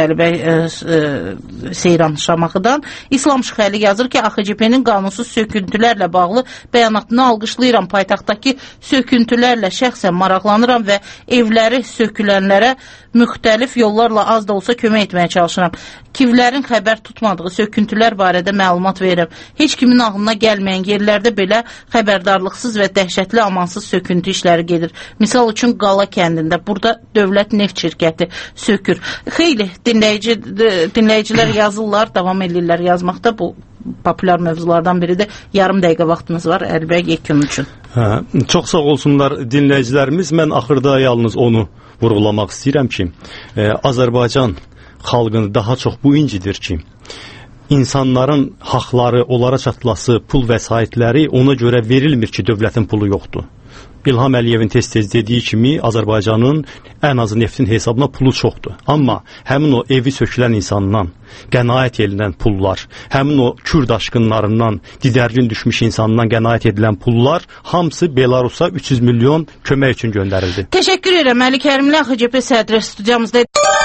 Əlibəy Seyran Şamaxıdan. İslam Şıxəli yazır ki, AXCP-nin qanunsuz söküntülərlə bağlı bəyanatını alqışlayıram. Paytaxtdakı söküntülərlə şəxsən maraqlanıram və evləri sökülənlərə müxtəlif yollarla az da olsa kömək etməyə çalışıram. Kivlərin xəbər tutmadığı söküntülər barədə məlumat verirəm. Heç kimin ağlına gəlməyən yerlərdə belə xəbərdarlıqsız və dəhşətli amansız söküntü işləri gedir. Misal üçün Qala kəndində. Burada Dövlət Neft şirkəti sökür. Xeyli dinləyicilər yazırlar, davam edirlər yazmaqda. Bu populyar mövzulardan biridir. Yarım dəqiqə vaxtınız var Əlibəy yekun üçün. Çox sağ olsunlar dinləyicilərimiz. Mən axırda yalnız onu vurğulamaq istəyirəm ki, Azərbaycan xalqını daha çox bu incidir ki, insanların haqları, onlara çatılası pul vəsaitləri ona görə verilmir ki, dövlətin pulu yoxdur. İlham Əliyevin tez-tez dediyi kimi Azərbaycanın ən azı neftin hesabına pulu çoxdur. Amma həmin o evi sökülən insandan qənaət edilən pullar, həmin o Kürd aşqınlarından didərgin düşmüş insandan qənaət edilən pullar hamısı Belarusa 300 milyon kömək üçün göndərildi. Təşəkkür edirəm. Əli Kərimli AXCP sədri studiyamızda.